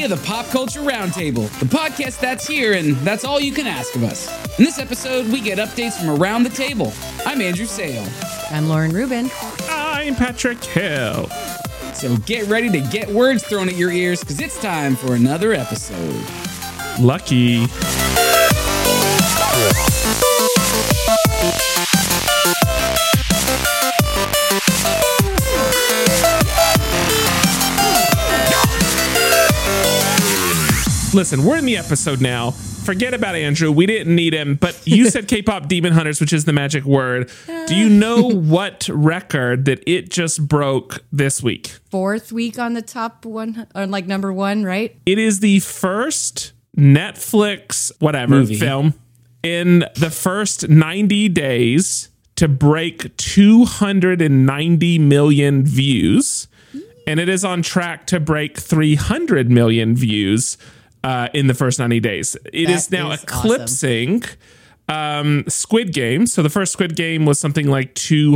the Pop Culture Roundtable, the podcast that's here, and that's all you can ask of us. In this episode, we get updates from around the table. I'm Andrew Sale. I'm Lauren Rubin. I'm Patrick Hill. So get ready to get words thrown at your ears, because it's time for another episode. Lucky. Listen, we're in the episode now. Forget about Andrew. We didn't need him. But you said K-pop Demon Hunters, which is the magic word. Do you know what record that it just broke this week? Fourth week on the top one, or like number one, right? It is the first Netflix, Movie. film in the first 90 days to break 290 million views. And it is on track to break 300 million views in the first 90 days. It is now eclipsing Squid Game. So the first Squid Game was something like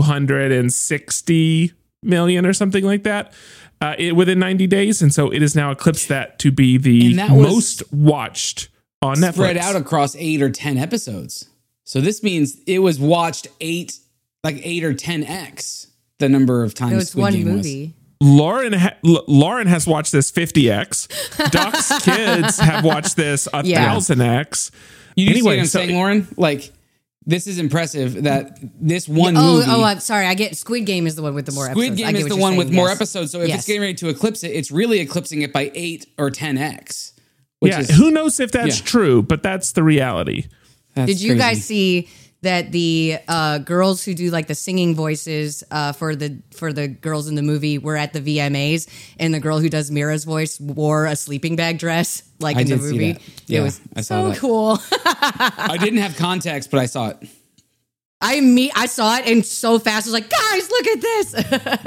260 million or something like that within 90 days. And so it has now eclipsed that to be the most watched on Netflix. Spread out across 8 or 10 episodes. So this means it was watched 8 or 10x the number of times It was Squid one Game movie. was. Lauren has watched this 50x. Doc's kids have watched this 1,000x. You see what I'm saying, Lauren? Like, this is impressive that this one movie... I'm sorry. I get Squid Game is the one with the more episodes. Squid Game is the one with more episodes. So if it's getting ready to eclipse it, it's really eclipsing it by 8 or 10x. Who knows if that's true, but that's the reality. Did you guys see that the girls who do like the singing voices for the girls in the movie were at the VMAs, and the girl who does Mira's voice wore a sleeping bag dress like in the movie? Yeah, it was I saw that. Cool. I didn't have context, but I saw it. I saw it and so fast. I was like, guys, look at this.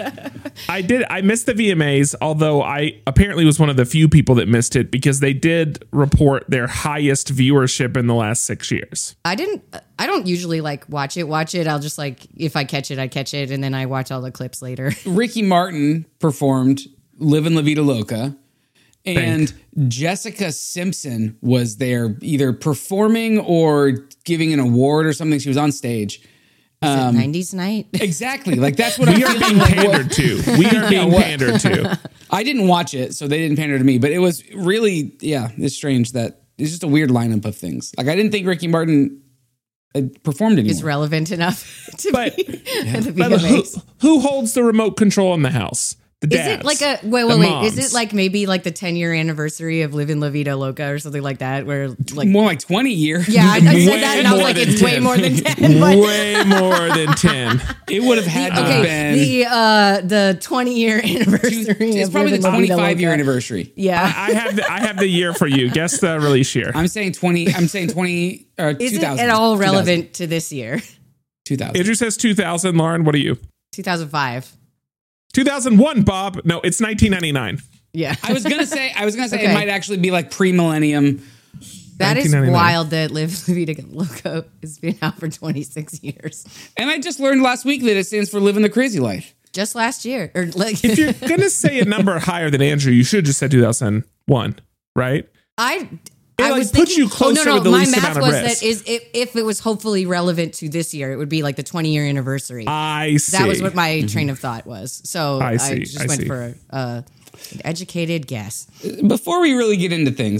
I missed the VMAs, although I apparently was one of the few people that missed it because they did report their highest viewership in the last 6 years. I don't usually like watch it. I'll just like, if I catch it, I catch it. And then I watch all the clips later. Ricky Martin performed Livin' La Vida Loca. And Jessica Simpson was there either performing or giving an award or something. She was on stage. Is it 90s night? Exactly. Like, that's what we are being pandered to. We are being pandered to. I didn't watch it, so they didn't pander to me. But it was really, it's strange that it's just a weird lineup of things. Like, I didn't think Ricky Martin performed anymore. Is relevant enough to but, be at the but VMAs. who holds the remote control in the house? The dads. Is it like a wait? Moms. Is it like maybe like the 10-year anniversary of Livin' La Vida Loca or something like that? Where like more like 20 year. Yeah, I said that and I was like, it's way more than 10. But way more than 10. It would have had to have been the 20 year anniversary. It's probably the 25-year anniversary. Yeah, I have the year for you. Guess the release year. I'm saying 20. I'm saying 20. Or is 2000. it at all relevant to this year? 2000. Andrew says 2000. Lauren, what are you? 2005. 2001, Bob. No, it's 1999. Yeah. I was gonna say it might actually be like pre-millennium. That is wild that Live La Vida Loca has been out for 26 years. And I just learned last week that it stands for Living the Crazy Life. Just last year. Or like if you're gonna say a number higher than Andrew, you should have just said 2001, right? I was thinking, you closer with the least amount of risk. My math was that if it was hopefully relevant to this year, it would be like the 20-year anniversary. I see. That was what my train of thought was. So I just went see. for an educated guess. Before we really get into things,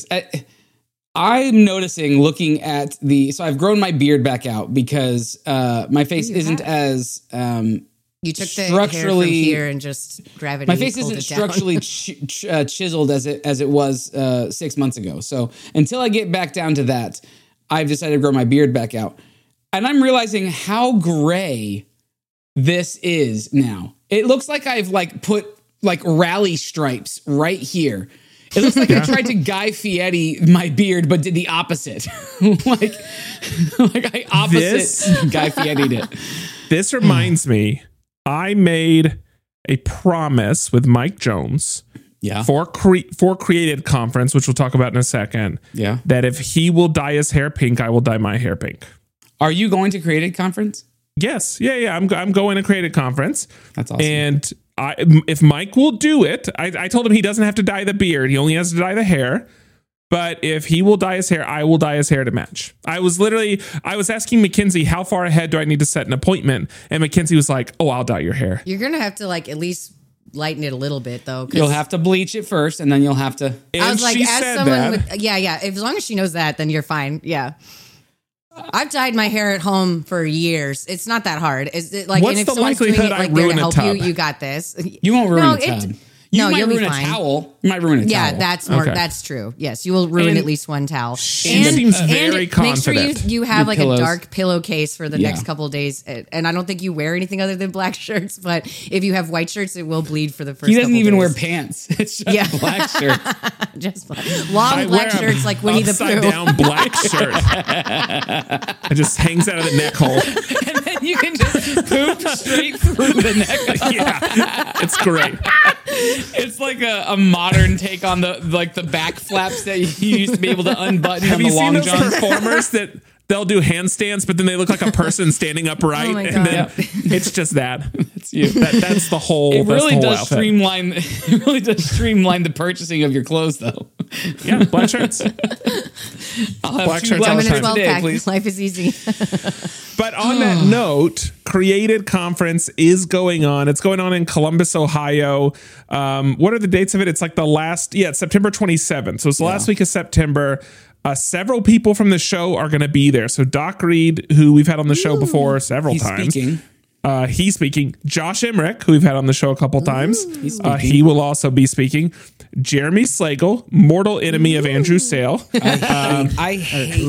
I'm noticing looking at so I've grown my beard back out because my face isn't as you took the hair from here and just gravity. My face isn't structurally chiseled as it was 6 months ago. So until I get back down to that, I've decided to grow my beard back out, and I'm realizing how gray this is now. It looks like I've put rally stripes right here. It looks like I tried to Guy Fieri my beard, but did the opposite. I opposite Guy Fieri'd it. This reminds me. I made a promise with Mike Jones for Created Conference, which we'll talk about in a second, that if he will dye his hair pink, I will dye my hair pink. Are you going to Created Conference? Yes. Yeah. I'm going to Created Conference. That's awesome. And if Mike will do it, I told him he doesn't have to dye the beard. He only has to dye the hair. But if he will dye his hair, I will dye his hair to match. I was asking Mackenzie, how far ahead do I need to set an appointment? And Mackenzie was like, oh, I'll dye your hair. You're going to have to like at least lighten it a little bit though. You'll have to bleach it first and then you'll have to. I was like, she as said someone that. with, yeah. As long as she knows that, then you're fine. Yeah. I've dyed my hair at home for years. It's not that hard. Is it like, What's and if the someone's doing likelihood it I like there to ruin a help tub? you got this. You won't ruin No, a tub. it- You no, might you'll be ruin a fine. towel. You might ruin a Yeah, towel. that's more. Okay. That's true. Yes, you will ruin And at least one towel. She seems very Make sure confident. you have Your like pillows. a dark pillowcase for the Yeah. next couple of days. And I don't think you wear anything other than black shirts. But if you have white shirts, it will bleed for the first. He doesn't couple even days. wear pants. It's just Yeah. black shirt. Just black. Long I black wear a shirts like Winnie the upside Pooh. down black shirt. It just hangs out of the neck hole. And then you can just poop straight through the neck. Yeah, it's great. It's like a modern take on the back flaps that you used to be able to unbutton Have on you the seen long those johns. performers that they'll do handstands, but then they look like a person standing upright, Oh my and God. then it's just that. It's you. That's the whole. It that's really the whole does outfit. streamline. It really does streamline the purchasing of your clothes, though. Yeah, black shirts. I'll have Black two shirts black all I'm the in a time. 12 today, pack. please. Life is easy. But on that note, Created Conference is going on. It's going on in Columbus, Ohio. What are the dates of it? It's like it's September 27th. So it's the last week of September. Several people from the show are going to be there. So Doc Reed, who we've had on the show before several He's times. speaking. He's speaking. Josh Emmerich, who we've had on the show a couple times. He's speaking. He will also be speaking. Jeremy Slagle, mortal enemy of Andrew Sale. I hate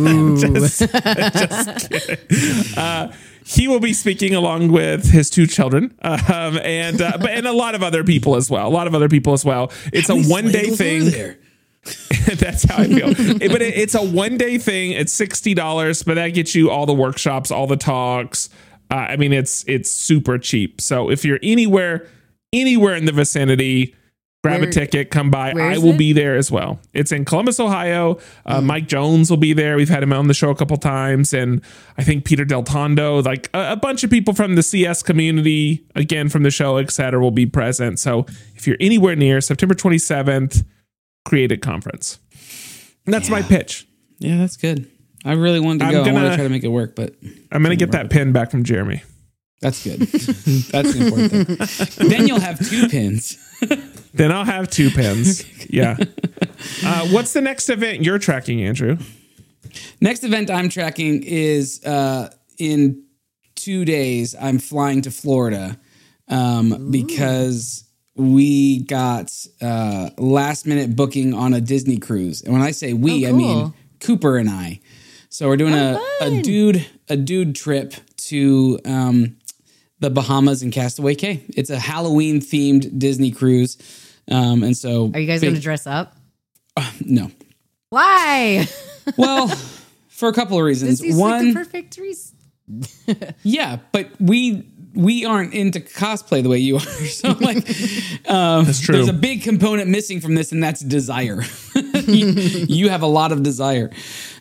that. He will be speaking along with his two children, and a lot of other people as well. It's a one-day thing. That's how I feel. But it's a one-day thing. It's $60, but that gets you all the workshops, all the talks. I mean, it's super cheap. So if you're anywhere in the vicinity, grab a ticket, come by. where I is will it? be there as well. It's in Columbus, Ohio. Mike Jones will be there. We've had him on the show a couple times. And I think Peter Del Tondo, like a bunch of people from the CS community, again, from the show, et cetera, will be present. So if you're anywhere near September 27th, Created Conference. And that's my pitch. Yeah, that's good. I really wanted to I'm go. I want gonna- to try to make it work, but I'm going to get that pin back from Jeremy. that's good. That's the important thing. Then you'll have two pins. Then I'll have two pins. Yeah. What's the next event you're tracking, Andrew? Next event I'm tracking is in 2 days. I'm flying to Florida because we got last minute booking on a Disney cruise. And when I say we, Oh, I mean cool. Cooper and I. So we're doing a dude trip to the Bahamas and Castaway Cay. It's a Halloween themed Disney cruise. And so Are you guys going to dress up? No. Why? Well, for a couple of reasons. This is One, like the perfect reason. yeah, but we aren't into cosplay the way you are. So like, That's true. there's a big component missing from this, and that's desire. you have a lot of desire.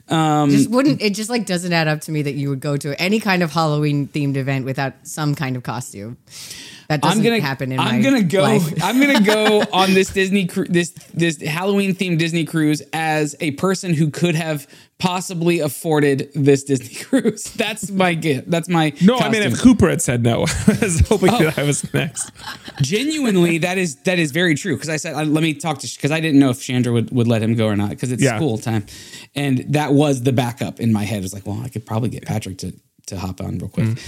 It just like doesn't add up to me that you would go to any kind of Halloween themed event without some kind of costume. That doesn't happen in my I'm gonna go. life. I'm gonna go on this this Halloween themed Disney cruise as a person who could have possibly afforded this Disney cruise. That's my gift. That's my No, I mean, if costume. Cooper had said no, I was hoping that I was next. Genuinely, that is very true. Because I said, let me talk to, because I didn't know if Chandra would let him go or not, because it's school time, and that was the backup in my head. It was like, well, I could probably get Patrick to hop on real quick.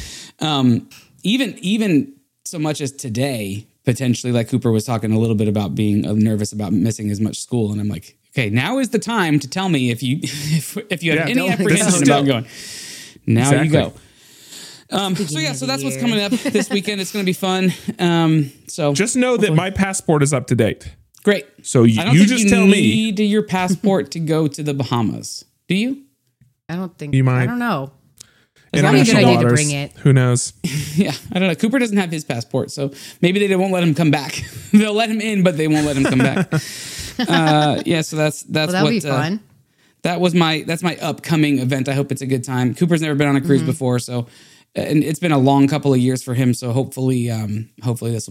Even so much as today, potentially, like Cooper was talking a little bit about being nervous about missing as much school, and I'm like, okay, now is the time to tell me if you if you have any don't- apprehension this is about going. Now you Exactly. go. So that's what's coming up this weekend. It's going to be fun. So Just know that my passport is up to date. great. So I don't you think just you tell me. need your passport to go to the Bahamas. Do you? I don't think. You might. I don't know. As long as Probably a you good idea don't- to waters. bring it. Who knows? Yeah, I don't know. Cooper doesn't have his passport, so maybe they won't let him come back. They'll let him in, but they won't let him come back. Yeah, so that's Well, that'll what be fun. that's my upcoming event. I hope it's a good time. Cooper's never been on a cruise before, so and it's been a long couple of years for him. So hopefully this will be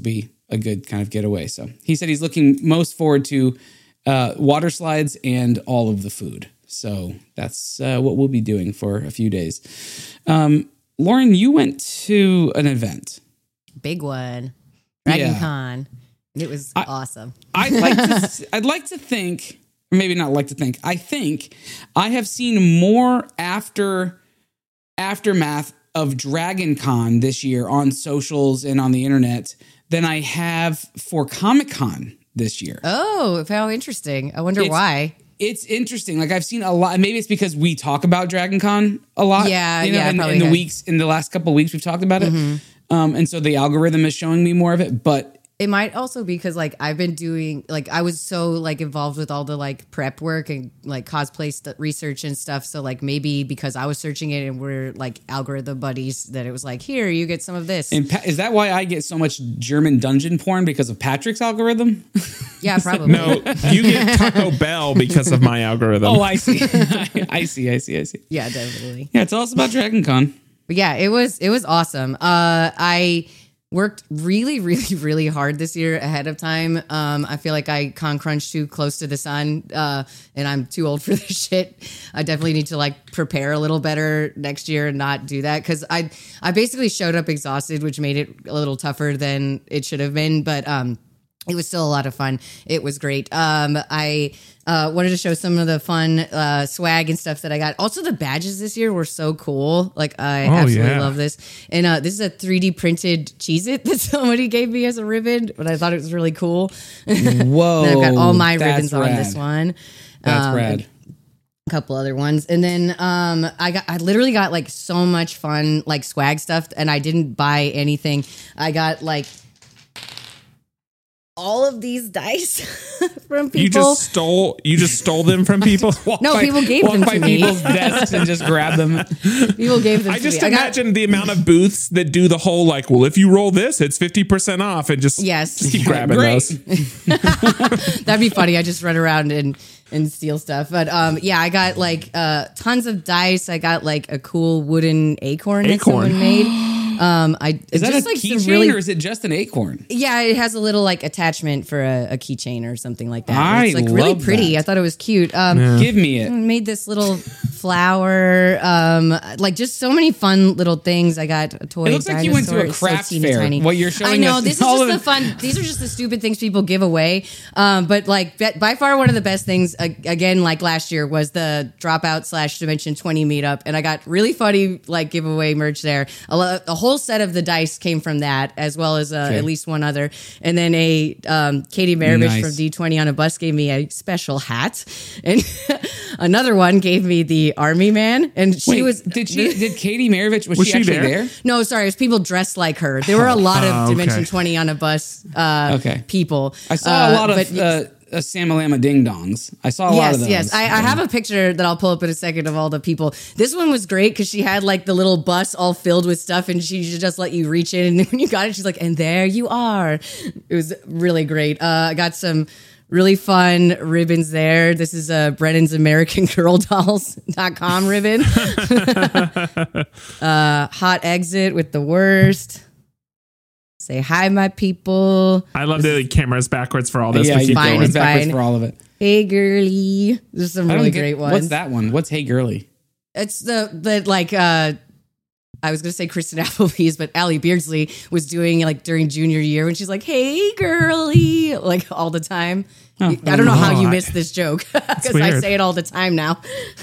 a good kind of getaway. So he said he's looking most forward to water slides and all of the food. So that's what we'll be doing for a few days. Lauren, you went to an event. Big one. Dragon Con. It was awesome. I'd like to think, or maybe not like to think, I think I have seen more aftermath of Dragon Con this year on socials and on the internet than I have for Comic Con this year. Oh, how interesting. I wonder why. It's interesting. Like I've seen a lot. Maybe it's because we talk about Dragon Con a lot. Yeah, in the last couple of weeks, we've talked about it. And so the algorithm is showing me more of it. But it might also be because like I've been doing like I was so like involved with all the like prep work and like cosplay research and stuff. So like maybe because I was searching it and we're like algorithm buddies that it was like, here, you get some of this. And is that why I get so much German dungeon porn because of Patrick's algorithm? Yeah, probably. No, you get Taco Bell because of my algorithm. Oh, I see. I see. Yeah, definitely. Yeah, tell us about Dragon Con. But yeah, it was awesome. I worked really, really, really hard this year ahead of time. I feel like I con crunched too close to the sun, and I'm too old for this shit. I definitely need to like prepare a little better next year and not do that because I basically showed up exhausted, which made it a little tougher than it should have been. But it was still a lot of fun. It was great. I wanted to show some of the fun swag and stuff that I got. Also, the badges this year were so cool. Like, I absolutely love this. And this is a 3D printed Cheez-It that somebody gave me as a ribbon, but I thought it was really cool. Whoa. I've got all my ribbons on this one. That's rad. A couple other ones. And then I literally got like so much fun like swag stuff, and I didn't buy anything. I got like all of these dice from people. You just stole them from people? People gave them to me. People's desks and just grab them. People gave them I to just me. imagine the amount of booths that do the whole like, well, if you roll this, it's 50% off, and just keep grabbing those. That'd be funny. I just run around and steal stuff. But I got like tons of dice. I got like a cool wooden acorn that someone made. Is that a keychain or is it just an acorn? Yeah, it has a little like attachment for a keychain or something like that. I it's like love really pretty. that. I thought it was cute. Give me it. Made this little flower. Like just so many fun little things. I got a toy. It looks like you went to a craft fair. Tiny. What you're showing I know us this is just the fun. These are just the stupid things people give away. But like by far one of the best things again, like last year, was the Dropout / Dimension 20 meetup, and I got really funny like giveaway merch there. A whole set of the dice came from that, as well as at least one other. And then a Katie Maravich from D20 on a Bus gave me a special hat, and another one gave me the Army Man. And she did Katie Maravich was she actually there? No, sorry, it was people dressed like her. There were a lot of Dimension 20 on a Bus people. I saw a lot of Sam-a-lama ding-dongs. I saw a lot of those. Yes, I have a picture that I'll pull up in a second of all the people. This one was great because she had like the little bus all filled with stuff, and she just let you reach in, and when you got it, she's like, and there you are. It was really great. I got some really fun ribbons there. This is Brennan's AmericanGirlDolls.com ribbon. Hot exit with the worst. Say hi, my people. I love the camera's backwards for all this. Yeah, keep fine, going. it's backwards for all of it. Hey, girly. There's some really great ones. What's that one? What's Hey Girly? It's the like, I was going to say Kristen Applebee's, but Allie Beardsley was doing like during junior year when she's like, hey, girly, like all the time. I don't know how you missed this joke because I say it all the time now.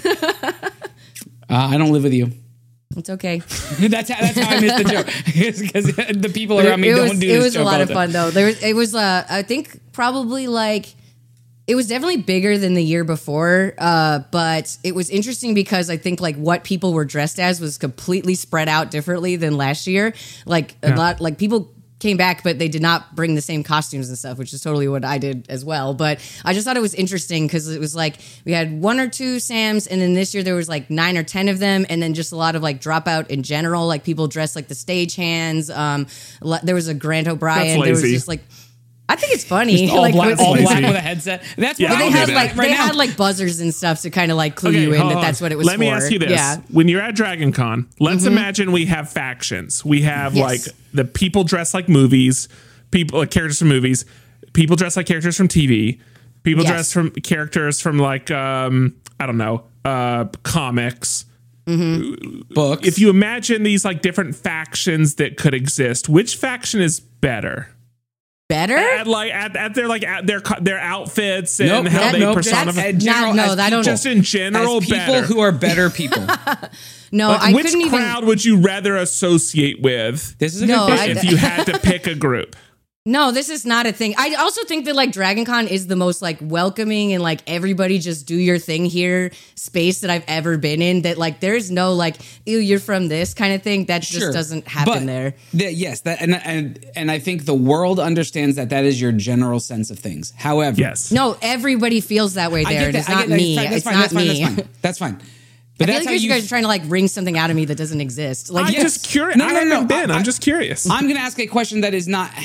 I don't live with you. It's okay. that's how I missed the joke because the people around me don't do this joke. It was a lot of fun though. It was I think probably like it was definitely bigger than the year before, but it was interesting because I think like what people were dressed as was completely spread out differently than last year. Like a lot, like people came back, but they did not bring the same costumes and stuff, which is totally what I did as well. But I just thought it was interesting because it was like we had 1 or 2 Sams, and then this year there was like 9 or 10 of them, and then just a lot of like Dropout in general, like people dressed like the stagehands. There was a Grant O'Brien. There was just like, I think it's funny. All, like, black with a headset. That's what they had like they had like buzzers and stuff to kind of like clue you in that that's what it was. Let me ask you this: when you're at Dragon Con, let's imagine we have factions. We have like the people dressed like movies, people like characters from movies. People dress like characters from TV. People Yes. dress from characters from like I don't know, comics. Books. If you imagine these like different factions that could exist, which faction is better? Better? At their outfits and Nope, how nope, they nope. personify. As general- no, as I don't. Just in general, as people better. who are better people. No, Like, I which couldn't even. crowd would you rather associate with This is a No, good I- question. if you had to pick a group? No, this is not a thing. I also think that like Dragon Con is the most like welcoming and like everybody just do your thing here space that I've ever been in. That like there's no like, ew, you're from this kind of thing. That just doesn't happen there. Yes, that and I think the world understands that is your general sense of things. However, Yes. No, everybody feels that way I there. get And that. it's I not get that. me. That's It's fine. not That's fine. me. That's fine. That's fine. But I feel that's like how you guys are trying to like wring something out of me that doesn't exist. Like I'm Yes. just curious. No, I no, no, haven't been. I- I'm just curious. I'm going to ask a question that is not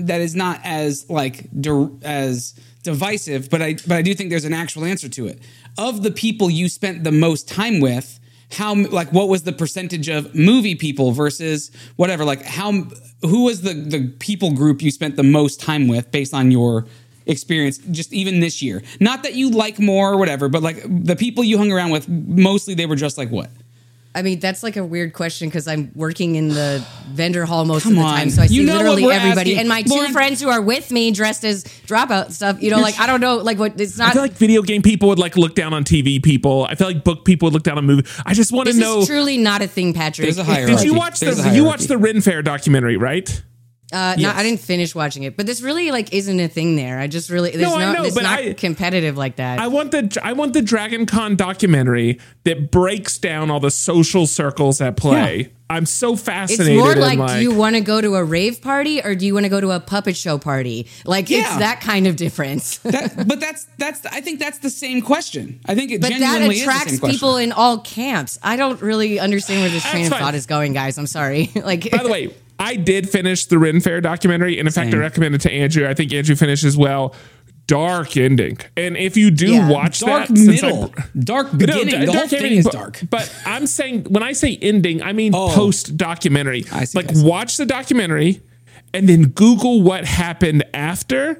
as like as divisive, but I do think there's an actual answer to it. Of the people you spent the most time with, what was the percentage of movie people versus whatever? Like who was the people group you spent the most time with based on your experience just even this year? Not that you like more or whatever, but like the people you hung around with, mostly they were just like what? I mean, that's like a weird question because I'm working in the vendor hall most Come of the on. time. So I see You know what literally we're everybody. asking. And my Lauren- two friends who are with me dressed as dropout stuff, like, I don't know, like what it's I not. feel like video game people would like look down on TV people. I feel like book people would look down on movie. I just want to This know. is truly not a thing, Patrick. There's a hierarchy. Did you watch There's a you hierarchy. watched the Ren Fair documentary, right? No, I didn't finish watching it, but this really like isn't a thing there. I just really there's No, I no, know, it's but not competitive like that. I want the Dragon Con documentary that breaks down all the social circles at play. Yeah. I'm so it's fascinated. more in, like, do you want to go to a rave party or do you want to go to a puppet show party? Like it's Yeah. that kind of difference. But that's I think that's the same question. I think it But that genuinely is the attracts same question. people in all camps. I don't really understand where this train That's of fine. thought is going, guys. I'm sorry. Like, By the way, I did finish the Ren Fair documentary, and in fact, I Same. recommend it to Andrew. I think Andrew finished as well. Dark ending, and if you do Yeah. watch dark that, since middle, dark No, beginning. the whole dark thing ending, is but- dark. But I'm saying when I say ending, I mean Oh. post documentary. I see, Like I see. watch the documentary and then Google what happened after.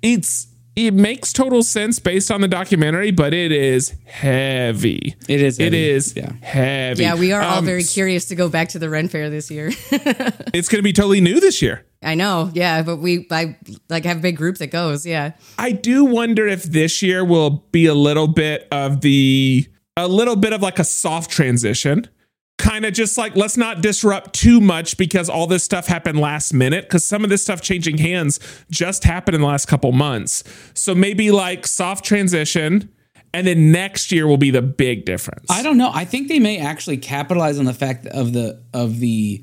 It makes total sense based on the documentary, but it is heavy. It is It heavy. is Yeah. heavy. yeah, we are all Um, very curious to go back to the Ren Fair this year. It's going to be totally new this year. I know, yeah, but I like have a big group that goes, yeah. I do wonder if this year will be a little bit of like a soft transition. Kind of just like, let's not disrupt too much because all this stuff happened last minute, because some of this stuff changing hands just happened in the last couple months. So maybe like soft transition, and then next year will be the big difference. I don't know. I think they may actually capitalize on the fact of the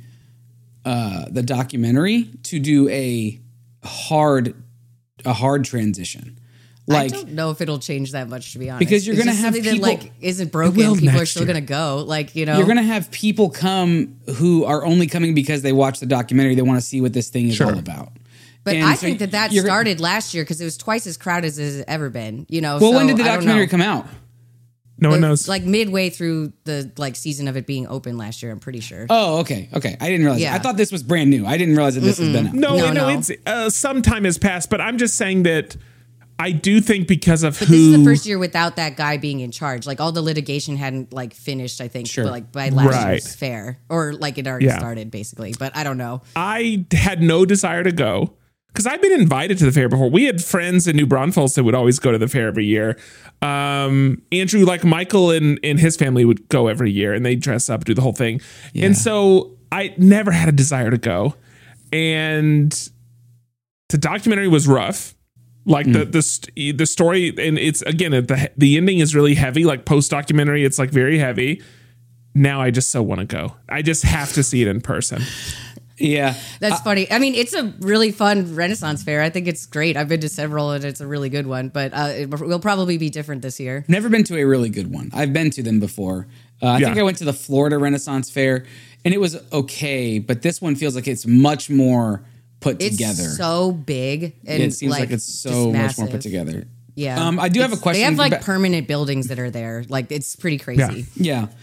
documentary to do a hard transition. Like, I don't know if it'll change that much, to be honest. Because you're It's gonna just have something people- that like isn't It broken. will People are next still year. gonna go. Like, you know, you're going to have people come who are only coming because they watch the documentary. They want to see what this thing is Sure. all about. But And I so think that you're- started last year because it was twice as crowded as it's ever been. You know, Well, so when did the I don't documentary know. come out? No one knows. Like midway through the like season of it being open last year, I'm pretty sure. Oh, okay. I didn't realize. Yeah. I thought this was brand new. I didn't realize that this has been out. No. It's some time has passed, but I'm just saying that I do think because of But who. this is the first year without that guy being in charge. Like all the litigation hadn't like finished, I think, Sure. but, like by last Right. year's fair, or like it already Yeah. started basically. But I don't know. I had no desire to go because I've been invited to the fair before. We had friends in New Braunfels that would always go to the fair every year. Andrew, like Michael and his family would go every year, and they dress up, do the whole thing. Yeah. And so I never had a desire to go. And the documentary was rough. Like the story, and it's again the ending is really heavy. Like post documentary, it's like very heavy. Now I just so want to go. I just have to see it in person. Yeah. That's funny. I mean, it's a really fun Renaissance fair. I think it's great. I've been to several, and it's a really good one. But it will probably be different this year. Never been to a really good one. I've been to them before. I think Yeah. I went to the Florida Renaissance Fair, and it was okay. But this one feels like it's much more put It's together. so big, and It seems like it's just so much more massive. put together. Yeah, I do have a question. They have like but- permanent buildings that are there. Like it's pretty crazy. Yeah.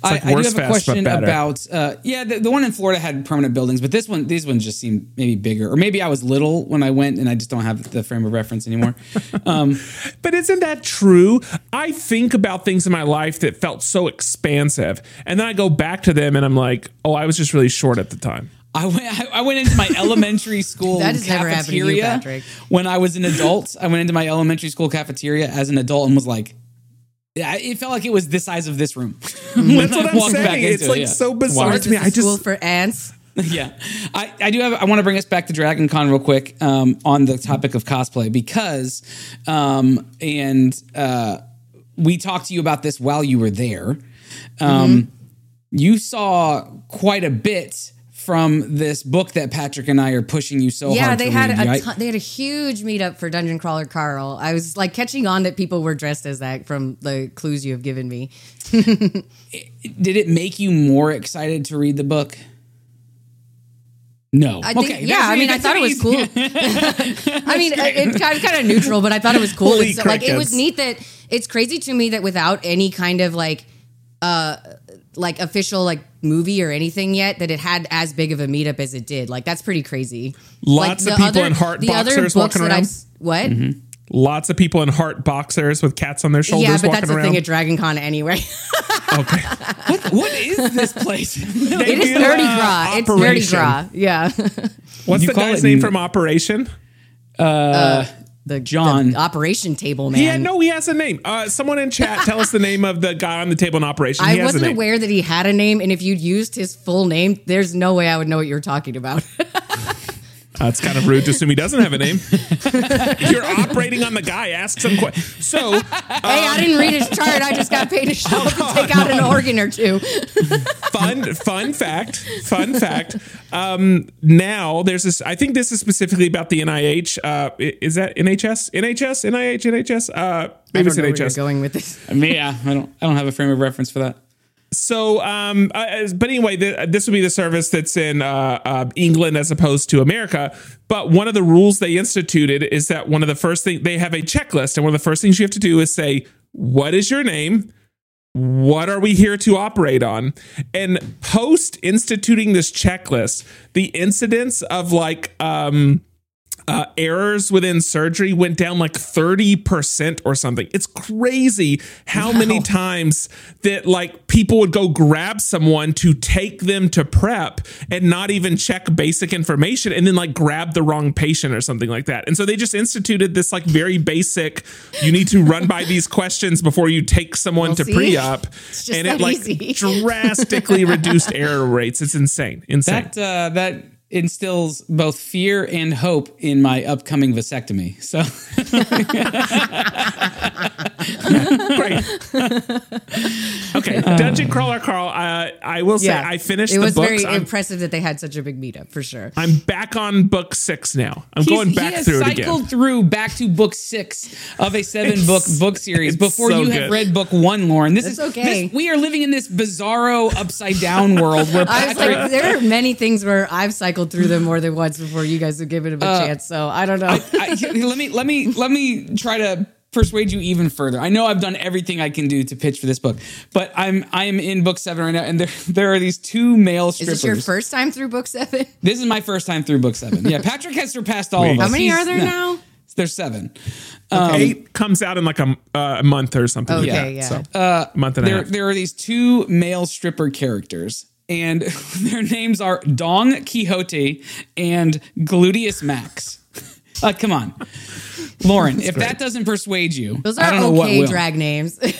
like I do Worst have a Fest, question but better. about the one in Florida had permanent buildings, but these ones just seem maybe bigger, or maybe I was little when I went and I just don't have the frame of reference anymore. But isn't that true? I think about things in my life that felt so expansive, and then I go back to them and I'm like, oh, I was just really short at the time. I went into my elementary school That has never happened to you, cafeteria Patrick. when I was an adult. I went into my elementary school cafeteria as an adult and was like, yeah, it felt like it was the size of this room. That's what I'm saying. It's like so bizarre Is to me. this a school for ants? Yeah, I want to bring us back to Dragon Con real quick on the topic of cosplay because we talked to you about this while you were there. You saw quite a bit from this book that Patrick and I are pushing you so hard to they had read, right? they had a huge meetup for Dungeon Crawler Carl. I was like catching on that people were dressed as that from the clues you have given me. Did it make you more excited to read the book? No. I think, I thought it was cool. I mean, it's kind of neutral, but I thought it was cool. Holy Like, it was crickets. neat that it's crazy to me that without any kind of like official like movie or anything yet, that it had as big of a meetup as it did. Like, that's pretty crazy. Lots of people in heart boxers walking around. What? Mm-hmm. Lots of people in heart boxers with cats on their shoulders Yeah, but walking that's the around. thing at Dragon Con anyway. Okay. What is this place? It is Nerdy Gras. It's Nerdy Operation. Gras. Yeah. What's You the call guy's it name from Operation? John. The Operation Table Man. He has a name. Someone in chat, tell us the name of the guy on the table in Operation. He I has a wasn't name. aware that he had a name, and if you'd used his full name, there's no way I would know what you were talking about. It's kind of rude to assume he doesn't have a name. You're operating on the guy. Ask some questions. So, Hey, I didn't read his chart. I just got paid to show up and take out an organ or two. fun fact. Now there's this. I think this is specifically about the NIH. Is that NHS? NHS? NIH? NHS? Maybe it's I don't know where you're NHS. going with this. I mean, yeah, I don't have a frame of reference for that. So, but anyway, this would be the service that's in England as opposed to America. But one of the rules they instituted is that one of the first things, they have a checklist, and one of the first things you have to do is say, what is your name? What are we here to operate on? And post instituting this checklist, the incidence of like errors within surgery went down like 30% or something. It's crazy how many times that like people would go grab someone to take them to prep and not even check basic information and then like grab the wrong patient or something like that. And so they just instituted this like very basic, you need to run by these questions before you take someone to see? pre-op. It's just And that it like easy. drastically reduced error rates. It's insane. That instills both fear and hope in my upcoming vasectomy. So Great. Okay, Dungeon Crawler Carl. I will say I finished It the was books. very impressive that they had such a big meetup, for sure. I'm back on book 6 now. I'm going back through it again. He has cycled through back to book 6 of a 7-book series before so you good. have read book 1, Lauren. This That's is okay. we are living in this bizarro upside down world where I was Patrick. like, there are many things where I've cycled through them more than once before you guys have given them a chance. So I don't know. Let me try to persuade you even further. I know I've done everything I can do to pitch for this book, but I am in book 7 right now, and there are these 2 male Is strippers. this your first time through book 7? This is my first time through book 7. Yeah, Patrick has surpassed all of us. How many He's- are there no, now? There's 7. 8 comes out in like a month or something. Okay, yeah. So, a month and a half. There are these 2 male stripper characters, and their names are Dong Quixote and Gluteus Max. Come on, Lauren. If that doesn't persuade you, Those I are don't know what okay will. drag names. I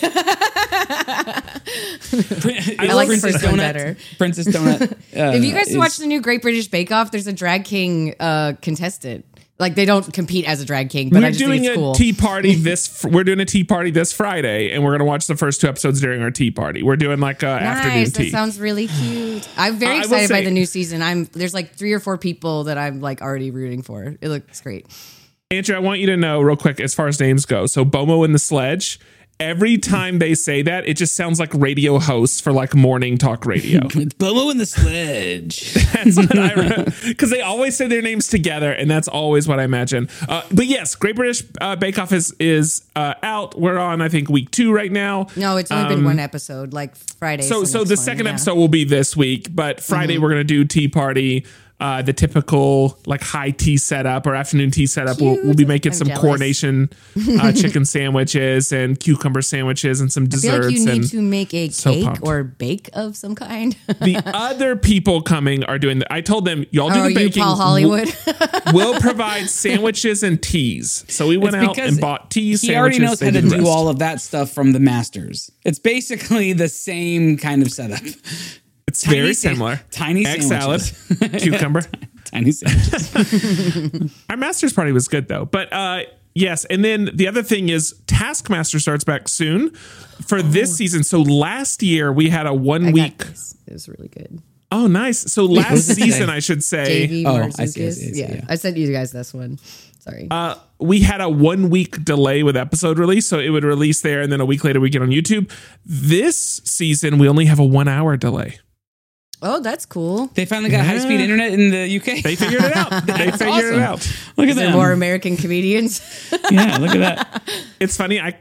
like the first one better. Princess Donut. If you guys is- watch the new Great British Bake Off, there's a drag king contestant. Like, they don't compete as a drag king, but I We're just doing think it's a cool. tea party we're doing a tea party this Friday, and we're going to watch the first 2 episodes during our tea party. We're doing like afternoon Nice. tea. That sounds really cute. I'm very I will excited by say- the new season. There's like 3 or 4 people that I'm like already rooting for. It looks great. Andrew, I want you to know real quick as far as names go. So Bomo and the Sledge every time they say that, it just sounds like radio hosts for like morning talk radio. It's Bomo and the Sledge. That's what I because they always say their names together, and that's always what I imagine. But yes, Great British Bake Off is out. We're on, I think, week 2 right now. No, it's only been one episode, like Friday. So the second episode will be this week, but Friday we're going to do Tea Party. The typical like high tea setup or afternoon tea setup. We'll be making some jealous. coronation chicken sandwiches and cucumber sandwiches and some desserts. I feel like you and need to make a so cake pumped. or bake of some kind. The other people coming are doing I told them, y'all do the you baking. Paul Hollywood? We'll provide sandwiches and teas. So we went out and bought teas, He sandwiches. already knows how they to did the do rest. all of that stuff from the Masters. It's basically the same kind of setup. It's very sa- similar. tiny egg salad, sandwiches. cucumber. Tiny sandwiches. Our master's party was good though. But yes, and then the other thing is Taskmaster starts back soon for this season. So last year we had a 1 week. It was really good. Oh, nice. So last season, I should say, JV Oh, versus I see, yeah. I sent you guys this one. Sorry. we had a 1 week delay with episode release. So it would release there and then a week later we get on YouTube. This season, we only have a 1 hour delay. Oh, that's cool. They finally got high-speed internet in the UK. They figured it out. They figured awesome. it out. Look at There them. more American comedians. Yeah, look at that. It's funny. I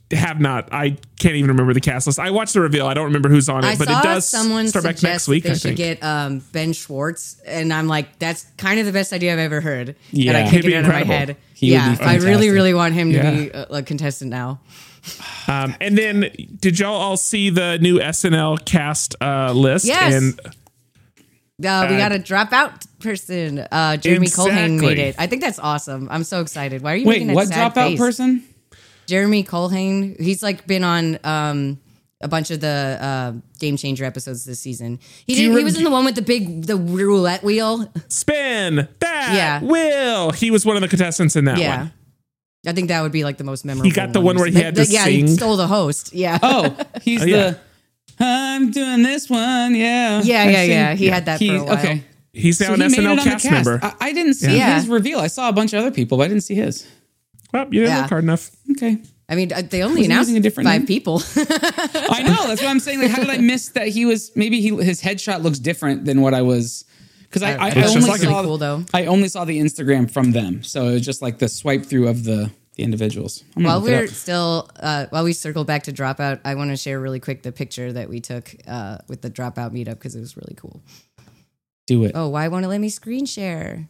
can't even remember the cast list. I watched the reveal. I don't remember who's on it, I but saw it does someone start back next suggest week, they I should think. get Ben Schwartz, and I'm like, that's kind of the best idea I've ever heard. Yeah. And I He'd can't be get it out of my incredible. head. He would Yeah, be I really, fantastic. really want him to Yeah. be a contestant now. And then did y'all all see the new SNL cast list? Yes. And We got a dropout person. Jeremy Colhane Exactly. made it. I think that's awesome. I'm so excited. Why are you Wait, making a what sad dropout face? person? Jeremy Colhane. He's like been on a bunch of the Game Changer episodes this season. He was in the one with the roulette wheel. spin that Yeah. wheel. He was one of the contestants in that Yeah. one. I think that would be like the most memorable. He got the one where he had to yeah, sing. he stole the host. Yeah. Oh, he's yeah. the I'm doing this one. Yeah. Yeah, I've yeah, seen- yeah. He had that for a while. Okay. He's now So an he made it SNL on the cast member. I didn't see Yeah. his reveal. I saw a bunch of other people, but I didn't see his. Well, you didn't Yeah. look hard enough. Okay. I mean, they only Was he announced using a different 5 name? people. I know. That's what I'm saying. Like, how did I miss that he was? Maybe his headshot looks different than what I was. Because I It's just only like saw. really cool, though. I only saw the Instagram from them, so it was just like the swipe through of the individuals. I'm gonna While look it we're up. still, while we circle back to Dropout, I want to share really quick the picture that we took with the Dropout meetup because it was really cool. Do it. Oh, why won't it let me screen share?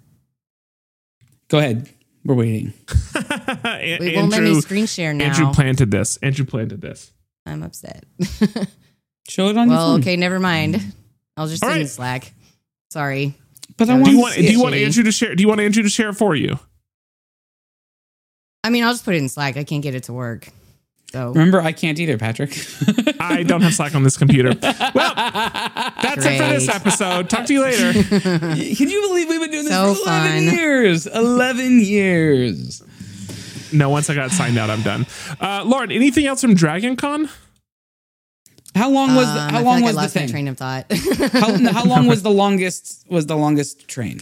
Go ahead. We're waiting. It won't let me screen share now. Andrew planted this. I'm upset. Show it on your Well, phone. okay, never mind. I'll just All send right. Slack. Sorry. But I Do Do you want. want? To Do see you it. want Andrew to share? Do you want Andrew to share it for you? I mean, I'll just put it in Slack. I can't get it to work. So Remember, I can't either, Patrick. I don't have Slack on this computer. Well, that's it for this Great. episode. Talk to you later. Can you believe we've been doing this So for 11 fun. years? 11 years. No, once I got signed out, I'm done. Lauren, anything else from Dragon Con? How long was I how feel long like was I the lost my thing? train of thought. How long was the longest train?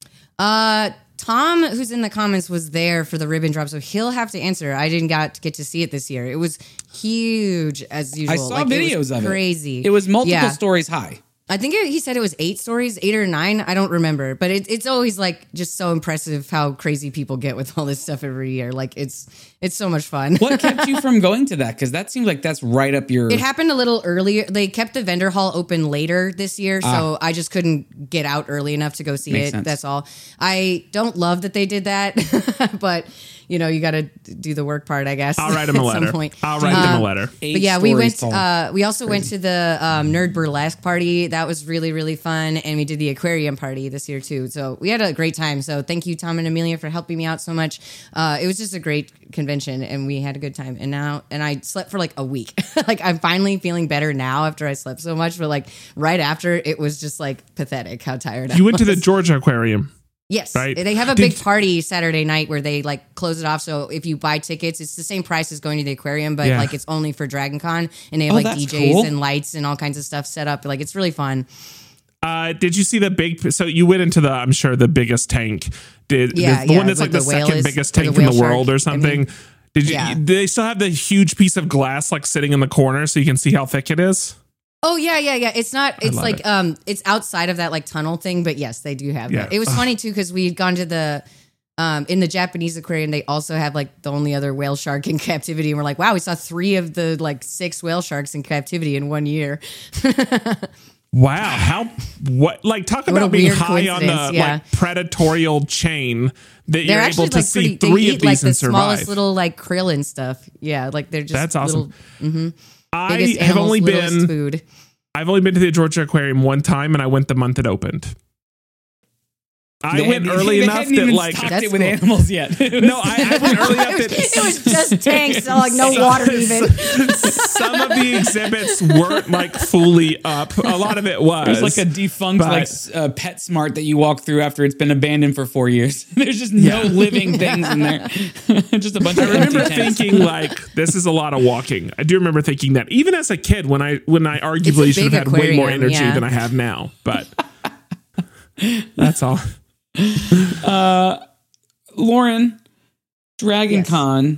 Tom, who's in the comments, was there for the ribbon drop, so he'll have to answer. I didn't get to see it this year. It was huge as usual. I saw Like, videos it was of it. crazy. It was multiple Yeah. stories high. I think he said it was 8 stories, 8 or 9. I don't remember, but it's always like just so impressive how crazy people get with all this stuff every year. Like it's so much fun. What kept you from going to that? Because that seems like that's right up your. It happened a little earlier. They kept the vendor hall open later this year, so I just couldn't get out early enough to go see Makes it. sense. That's all. I don't love that they did that, but you know, you got to do the work part, I guess. I'll write him a at letter. some point. I'll write them a letter. Eight But yeah, we stories went. tall. We also went to the Nerd Burlesque party. That was really, really fun, and we did the aquarium party this year too. So we had a great time. So thank you, Tom and Amelia, for helping me out so much. It was just a great convention, and we had a good time. And I slept for like a week. Like I'm finally feeling better now after I slept so much. But like right after, it was just like pathetic how tired I You went to was. the Georgia Aquarium. Yes, right? they have a Did- big party Saturday night where they like close it off. So if you buy tickets, it's the same price as going to the aquarium, but Yeah. like it's only for Dragon Con, and they have Oh, like that's DJs cool. and lights and all kinds of stuff set up. Like it's really fun. Did you see the big? So you went into I'm sure the biggest tank. The one that's where like the the whale second is, biggest or the tank in the whale world shark, or something. Did you? Yeah. Do they still have the huge piece of glass like sitting in the corner so you can see how thick it is? Oh yeah. It's not. It's love like it's outside of that like tunnel thing, but yes, they do have Yeah. that. It was funny too because we had gone to the in the Japanese aquarium. They also have like the only other whale shark in captivity, and we're like, wow, we saw 3 of the like 6 whale sharks in captivity in 1 year. Wow, talk What a about being weird high on the coincidence, yeah. like predatorial chain that you're They're able actually to like see they 3 eat of like these the and survive. smallest little like krill and stuff. Yeah, like they're just That's awesome. Little, I biggest have animals, only littlest been food. I've only been to the Georgia Aquarium one time, and I went the month it opened. I went early enough that like stocked That's it with cool. animals yet. no, I went early enough that It was just tanks, so like no water even. some of the exhibits weren't like fully up. A lot of it was. There's like a defunct But- PetSmart that you walk through after it's been abandoned for 4 years. There's just no living things in there. Just a bunch of I remember empty tanks. thinking like this is a lot of walking. I do remember thinking that even as a kid when I arguably should have had way more aquarium, energy yeah. than I have now. But that's all. Lauren, Dragon Yes. Con,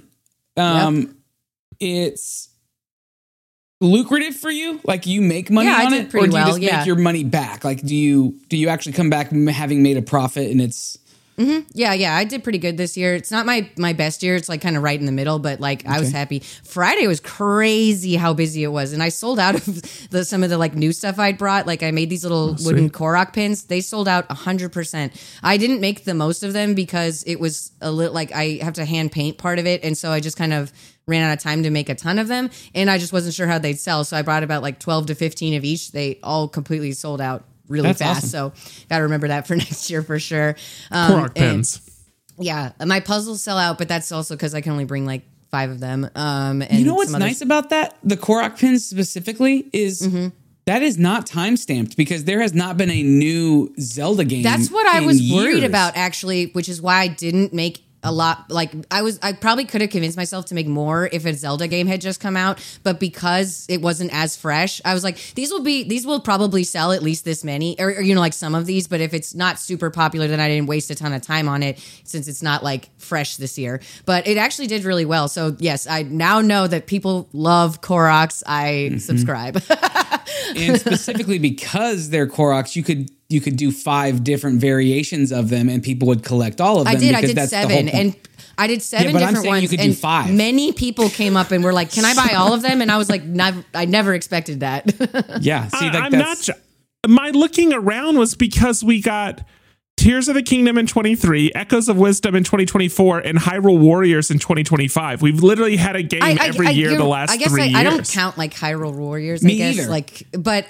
it's lucrative for you? Like you make money Yeah, I on did it? pretty Or do you well, just yeah. make your money back? Like do you actually come back having made a profit and it's Yeah, I did pretty good this year. It's not my best year. It's like kind of right in the middle, but like I was happy. Friday was crazy how busy it was, and I sold out of some of the like new stuff I'd brought. Like I made these little wooden Korok pins. They sold out 100%. I didn't make the most of them because it was a little like I have to hand paint part of it, and so I just kind of ran out of time to make a ton of them, and I just wasn't sure how they'd sell. So I brought about like 12 to 15 of each. They all completely sold out really That's fast. awesome. So got to remember that for next year for sure. Korok and- pens. Yeah, my puzzles sell out, but that's also because I can only bring like 5 of them. And You know what's some others- nice about that? The Korok pins specifically is that is not time stamped because there has not been a new Zelda game. That's what I in was worried years. about actually, which is why I didn't make a lot. Like I probably could have convinced myself to make more if a Zelda game had just come out, but because it wasn't as fresh, I was like, these will probably sell at least this many, or you know, like some of these. But if it's not super popular, then I didn't waste a ton of time on it since it's not like fresh this year. But it actually did really well. So yes, I now know that people love Koroks. I subscribe. And specifically because they're Koroks, you could do 5 different variations of them, and people would collect all of them. I did because that's the whole 7, point. and I did 7 but I'm different saying ones. you could do and 5. Many people came up and were like, "Can I buy all of them?" And I was like, "I never expected that." Yeah, see, like I'm not. My looking around was because we got Tears of the Kingdom in 23, Echoes of Wisdom in 2024, and Hyrule Warriors in 2025. We've literally had a game every year the last I guess 3 years. I don't count like Hyrule Warriors. Me I guess either. but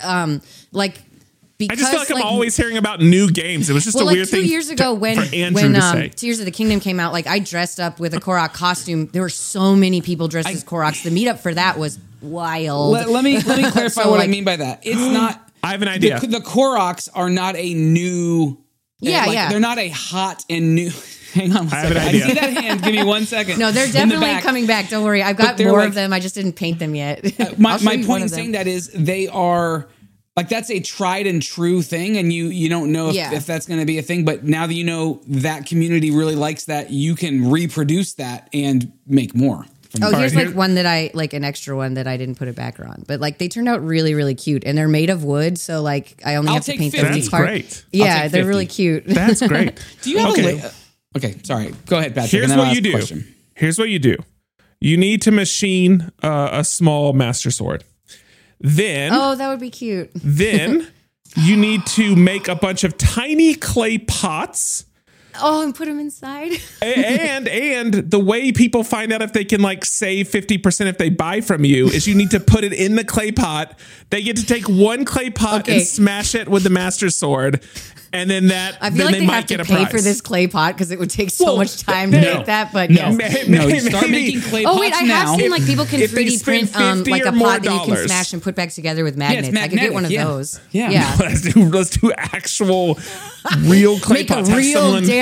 I because just feel like I'm always hearing about new games. It was just a like weird 2 thing years ago when for Andrew to say. Tears of the Kingdom came out, like I dressed up with a Korok costume. There were so many people dressed as Koroks. The meetup for that was wild. Let me clarify So, what I like- mean by that. It's not. I have an idea. The Koroks are not a new. Yeah. They're not a hot and new. Hang on one I have an second. idea. I see that hand. Give me 1 second. No, they're In the definitely back. coming back. Don't worry. I've got they're more like- of them. I just didn't paint them yet. My I'll show you one point in of them. saying that is they are like that's a tried and true thing, and you don't know if that's going to be a thing. But now that you know that community really likes that, you can reproduce that and make more. Oh, All here's right, like one that I like an extra one that I didn't put a backer on, but like they turned out really, really cute, and they're made of wood, so like I only I'll have to take paint 50. them That's each part. great. Yeah, take they're 50. really cute. That's great. Do you have Okay. Okay, sorry. Go ahead, Patrick. Here's and then I'll what you ask do. a question. Here's what you do. You need to machine a small master sword. Then, Oh, that would be cute. then you need to make a bunch of tiny clay pots. Oh, and put them inside. And the way people find out if they can like save 50% if they buy from you is you need to put it in the clay pot. They get to take one clay pot Okay. and smash it with the master sword. And then I feel then like they they might have get to a pay prize. for this clay pot because it would take so Well, much time to no. make that. But No, yes. no, you start Maybe. making clay Oh pots wait, I now. have seen like people can if they 3D spend print 50 like or a more pot that you can dollars. smash and put back together with magnets. it's I could get one of magnetic, those. yeah. let's do actual real clay Make pots. a Have real someone damn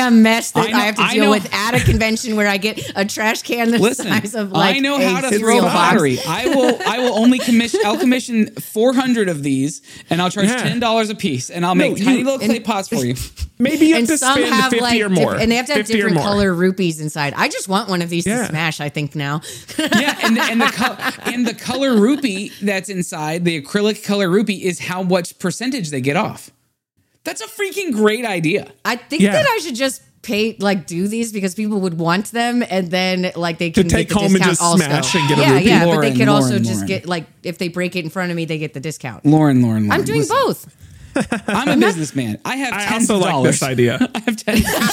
goddamn mess that I have to I deal know- with at a convention where I get a trash can the Listen, size of like I know a how to throw cereal box. pottery. I will only commission 400 of these, and I'll charge $10 a piece, and I'll make tiny little clay pots for you. Maybe you have And to some spend have 50 like or more. and they have to have 50 or different more. color rupees inside. I just want one of these Yeah. to smash. I think now. Yeah, and the color rupee that's inside, the acrylic color rupee, is how much percentage they get off. That's a freaking great idea. I think Yeah. that I should just do these because people would want them, and then like they can take get the home and discount just also. smash and get a yeah, rupee. yeah, but Lauren, they could also Lauren, just Lauren. get like if they break it in front of me, they get the discount. Lauren. I'm doing listen, both. I'm a businessman. I have I tens also of like dollars. this idea. I have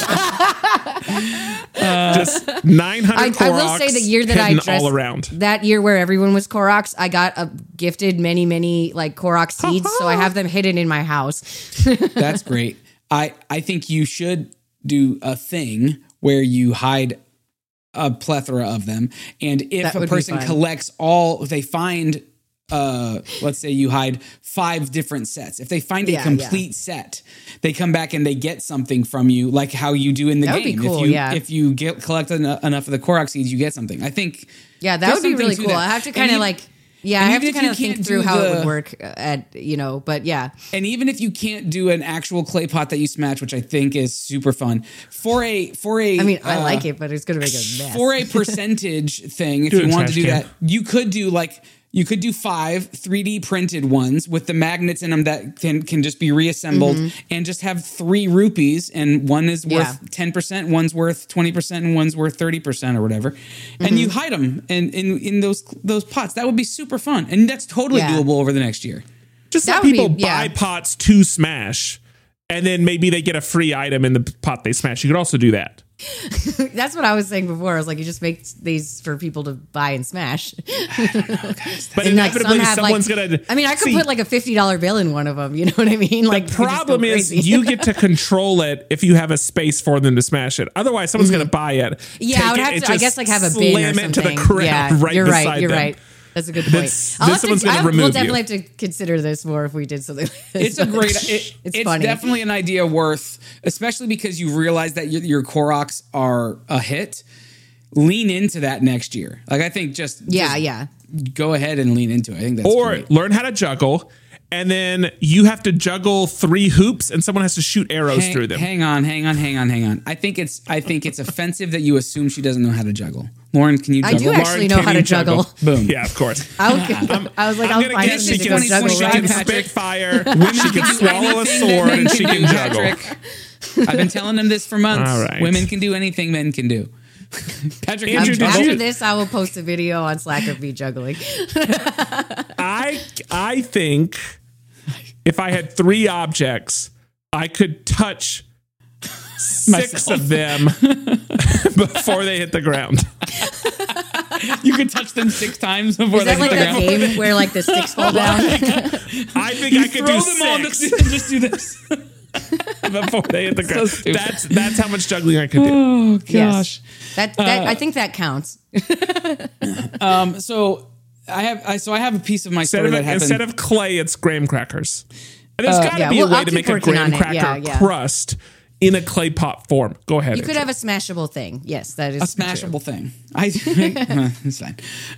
10. Just 900 I will say the year that I hidden dressed all around. that year where everyone was Koroks, I got gifted many like Korok seeds, so I have them hidden in my house. That's great. I think you should do a thing where you hide a plethora of them, and if That a would be person fun. collects all, if they find, let's say you hide 5 different sets. If they find a Yeah, complete set, they come back and they get something from you, like how you do in the That would be game. cool, if you yeah. if you collect enough of the Korok seeds, you get something. I think. Yeah, that there's would be something really to cool. that. I have to And kind of even- like. Yeah, I and have to even if kind you of think can't through do how it the- would work but yeah. And even if you can't do an actual clay pot that you smash, which I think is super fun, for a I mean, I like it, but it's going to make a mess. for a percentage thing, if Do you a want to trash do can. that, you could do 5 3D printed ones with the magnets in them that can just be reassembled, and just have 3 rupees, and one is worth 10%, one's worth 20%, and one's worth 30% or whatever. And you hide them in those pots. That would be super fun. And that's totally Yeah. doable over the next year. Just That let would be- people yeah. buy pots to smash, and then maybe they get a free item in the pot they smash. You could also do that. That's what I was saying before. I was like, you just make these for people to buy and smash. But And, like, inevitably, some have, someone's like- gonna. I mean, I could See, put like a $50 bill in one of them. You know what I mean? Like the problem is you get to control it if you have a space for them to smash it. Otherwise, someo's going to buy it. Yeah, I would take it, have and to. I just guess like have a bin or slam it to something. the ground Yeah, right you're beside right. You're them. right. That's a good point. Someone's gonna We'll remove definitely you. have to consider this more if we did something like this. It's a great. It's funny. definitely an idea worth, especially because you realize that your Koroks are a hit. Lean into that next year. Like I think just go ahead and lean into it. I think that's Or great. learn how to juggle, and then you have to juggle 3 hoops, and someone has to shoot arrows through them. Hang on. I think it's offensive that you assume she doesn't know how to juggle. Lauren, can you I juggle? do actually know can how to you juggle. Boom. Yeah, of course. I was like, I'll I'm gonna find guess something she to go can, juggle. she right? can Patrick. spit fire, she can swallow a sword, and she can juggle. Patrick. I've been telling him this for months. All right. Women can do anything men can do. Patrick, Andrew, did After you- this, I will post a video on Slack of me juggling. I think if I had 3 objects, I could touch 6 of them before they hit the ground. you could touch them 6 times before Is they that like hit the a ground. game where like the sticks fall down? I think I could Throw do them on 6 and just do this. before they hit the ground. stupid. That's how much juggling I could do. Oh Yes. That I think that counts. So I have a piece of my story that happened. Instead of clay, it's graham crackers. And there's got to yeah, be a well, way I'll to keep make a working graham on it. cracker Yeah, yeah. crust in a clay pot form. Go ahead. You could have a smashable thing. Yes, that is a smashable thing. It's fine.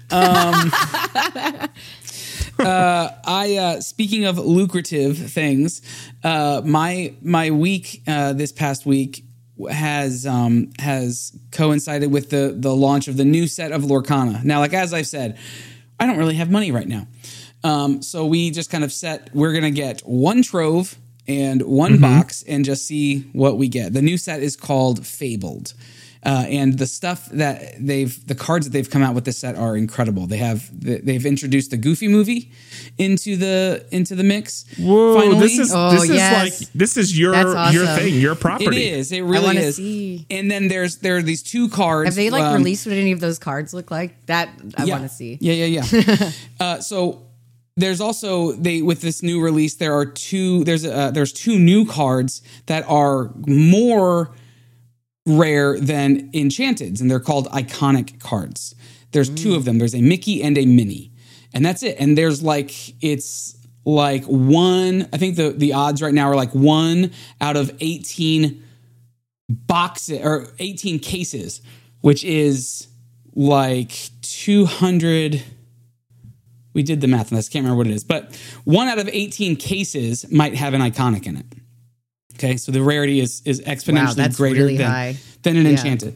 Speaking of lucrative things, my week this past week has coincided with the launch of the new set of Lorcana. Now, like as I've said, I don't really have money right now, so we just kind of we're gonna get 1 trove and 1 box and just see what we get. The new set is called Fabled. And the stuff that the cards that they've come out with this set are incredible. They've introduced the Goofy movie into the mix. Whoa! Finally. This is yes. this is your That's awesome. thing, your property. It is. It really wanna is. see. And then there are these 2 cards. Have they released what any of those cards look like? That I want to see. Yeah. So there's also with this new release there are 2. There's 2 new cards that are more rare than Enchanted's, and they're called iconic cards. There's 2 of them. There's a Mickey and a Minnie, and that's it. And there's it's like 1. I think the odds right now are like 1 out of 18 boxes or 18 cases, which is like 200. We did the math on this. Can't remember what it is, but 1 out of 18 cases might have an iconic in it. Okay, so the rarity is exponentially that's greater really high. than an enchanted.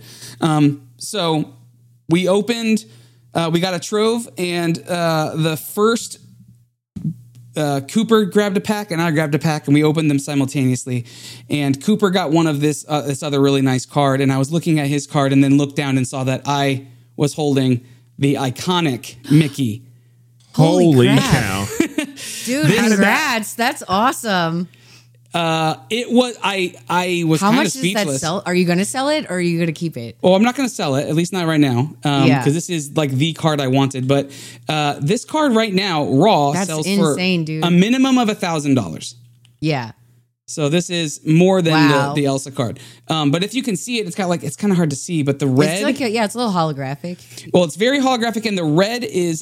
So we opened, we got a trove, and the first Cooper grabbed a pack and I grabbed a pack, and we opened them simultaneously. And Cooper got one of this other really nice card, and I was looking at his card and then looked down and saw that I was holding the iconic Mickey. Holy crap. cow. Dude, congrats. That's awesome. It was I was How kind much of does speechless. that sell? Are you going to sell it or are you going to keep it? Well, I'm not going to sell it, at least not right now, Yeah. because this is like the card I wanted. But this card right now, raw, That's sells insane, for dude. a minimum of $1,000. Yeah. So this is more than Wow. the Elsa card. But if you can see it, it's got it's kind of hard to see. But the red, It's like it's a little holographic. well, it's very holographic, and the red is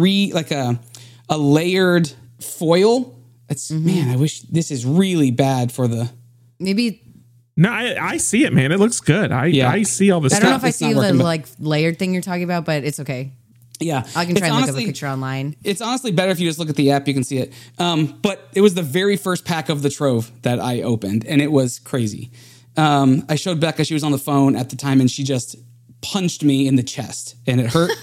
a layered foil. It's man, I wish this is really bad for the. Maybe No, I see it, man. It looks good. I see all this I don't know stuff. if I it's not see the working, but- like layered thing you're talking about, but it's okay. Yeah, I can It's try and look up a honestly- picture online. It's honestly better if you just look at the app. You can see it. But it was the very first pack of the Trove that I opened, and it was crazy. I showed Becca. She was on the phone at the time, and she just punched me in the chest, and it hurt.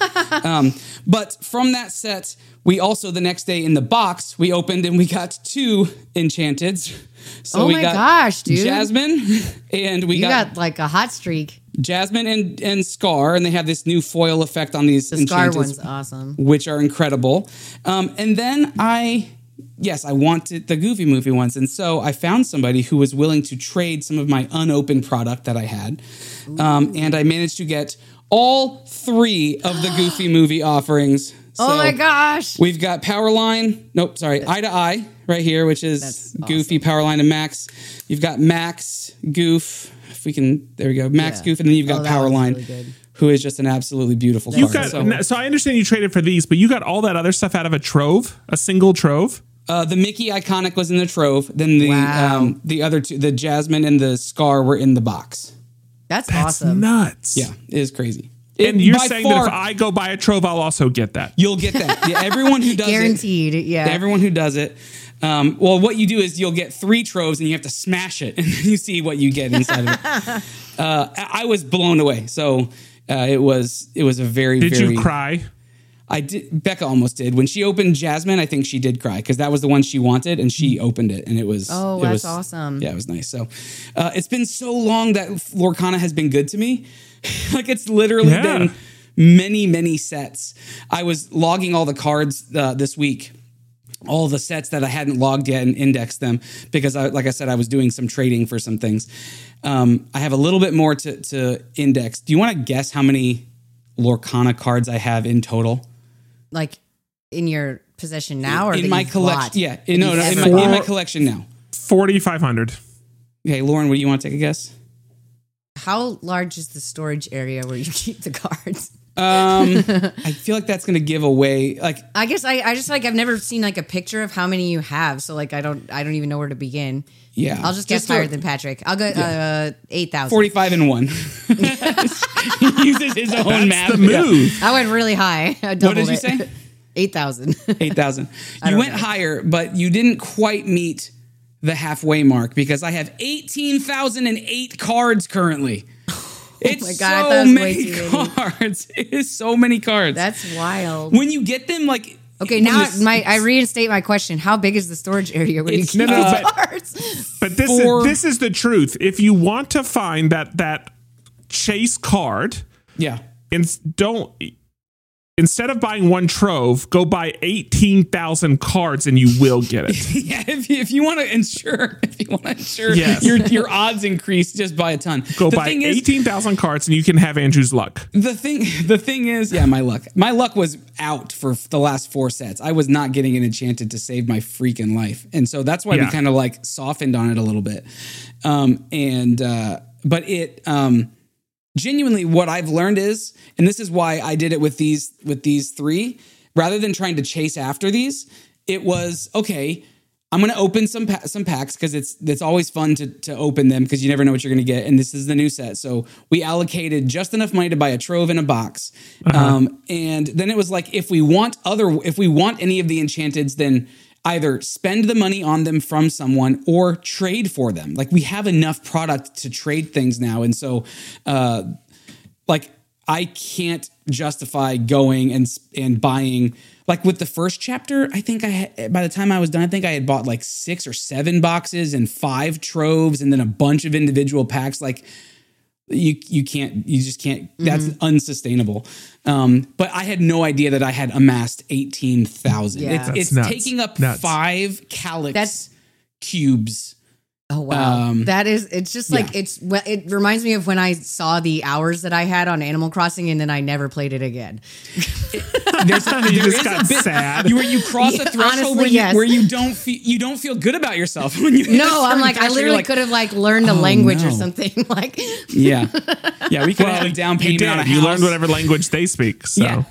But from that set, we also, the next day in the box, we opened and we got 2 Enchanteds. So Oh we my got gosh, dude. Jasmine, and we You got got like a hot streak. Jasmine and Scar, and they have this new foil effect on these The Scar Enchanteds, one's awesome. which are incredible. And then I wanted the Goofy Movie ones. And so I found somebody who was willing to trade some of my unopened product that I had. And I managed to get all 3 of the Goofy Movie offerings. So Oh my gosh. we've got Powerline. Nope, sorry. Eye to Eye right here, which is That's Goofy, Powerline, and Max. You've got Max, Goof. If we can, there we go. Max, Yeah. Goof. And then you've got Oh, that one's Powerline, really good. who is just an absolutely beautiful You card. got so I understand you traded for these, but you got all that other stuff out of a trove, a single trove. The Mickey Iconic was in the Trove. Then the other 2, the Jasmine and the Scar, were in the box. That's That's awesome. nuts. Yeah, it is crazy. And you're by saying far, that if I go buy a trove, I'll also get that. you'll get that. Yeah, everyone who does Guaranteed. it. Yeah. Everyone who does it. Well, what you do is you'll get 3 troves and you have to smash it, and then you see what you get inside of it. I was blown away. So it was a very, Did very. you cry? I did. Becca almost did when she opened Jasmine. I think she did cry because that was the one she wanted, and she opened it, and it was. Oh, it that's was- awesome. Yeah, it was nice. So it's been so long that Lorcana has been good to me. Like it's literally Yeah. been many, many sets. I was logging all the cards this week. All the sets that I hadn't logged yet and indexed them because, like I said, I was doing some trading for some things. I have a little bit more to index. Do you want to guess how many Lorcana cards I have in total? Like in your possession now, or in that my you've collection? bought? Yeah, That no, you've in ever my bought? collection now. 4,500. Okay, Lauren, what do you want to take a guess? How large is the storage area where you keep the cards? I feel like that's going to give away. Like, I guess I just like I've never seen like a picture of how many you have, so like I don't even know where to begin. yeah, I'll just guess higher than Patrick. I'll go 8,000. 45 and 1. He uses his own math. The move. I went really high. I What doubled did you it. say? 8,000. 8,000. You don't went know. higher, but you didn't quite meet the halfway mark because I have 18,008 cards currently. It's my God, I thought so it was way many too many. cards. It is so many cards. That's wild. when you get them, like Okay, when now you- I reinstate my question. How big is the storage area where you It's- keep no, these but- cards? But For- this is the truth. If you want to find that chase card, yeah. instead of buying one trove, go buy 18,000 cards and you will get it. Yeah, if you want to ensure, Yes. your odds increase just by a ton. Go The buy thing is, 18,000 cards and you can have Andrew's luck. the thing is, yeah, my luck was out for the last 4 sets. I was not getting an enchanted to save my freaking life, and so that's why we Yeah. kind of like softened on it a little bit. But it genuinely, what I've learned is, and this is why I did it with these 3, rather than trying to chase after these, it was okay. I'm going to open some packs because it's always fun to open them because you never know what you're going to get. And this is the new set. So we allocated just enough money to buy a trove and a box. And then it was like, if we want any of the enchanteds, then either spend the money on them from someone or trade for them. Like we have enough product to trade things now. And so like I can't justify going and buying. Like with the first chapter, I think by the time I was done, I think I had bought like 6 or 7 boxes and 5 troves and then a bunch of individual packs. Like you just can't, that's unsustainable. But I had no idea that I had amassed 18,000. Yeah. It's nuts. taking up Nuts. 5 Calyx cubes. Oh wow, it's just like it reminds me of when I saw the hours that I had on Animal Crossing and then I never played it again. You just got sad. You cross a threshold honestly, where you don't feel good about yourself when you. No, I'm like I literally could have like learned a language or something like. Yeah, we could have a down payment on a house. You learned whatever language they speak. So. Yeah.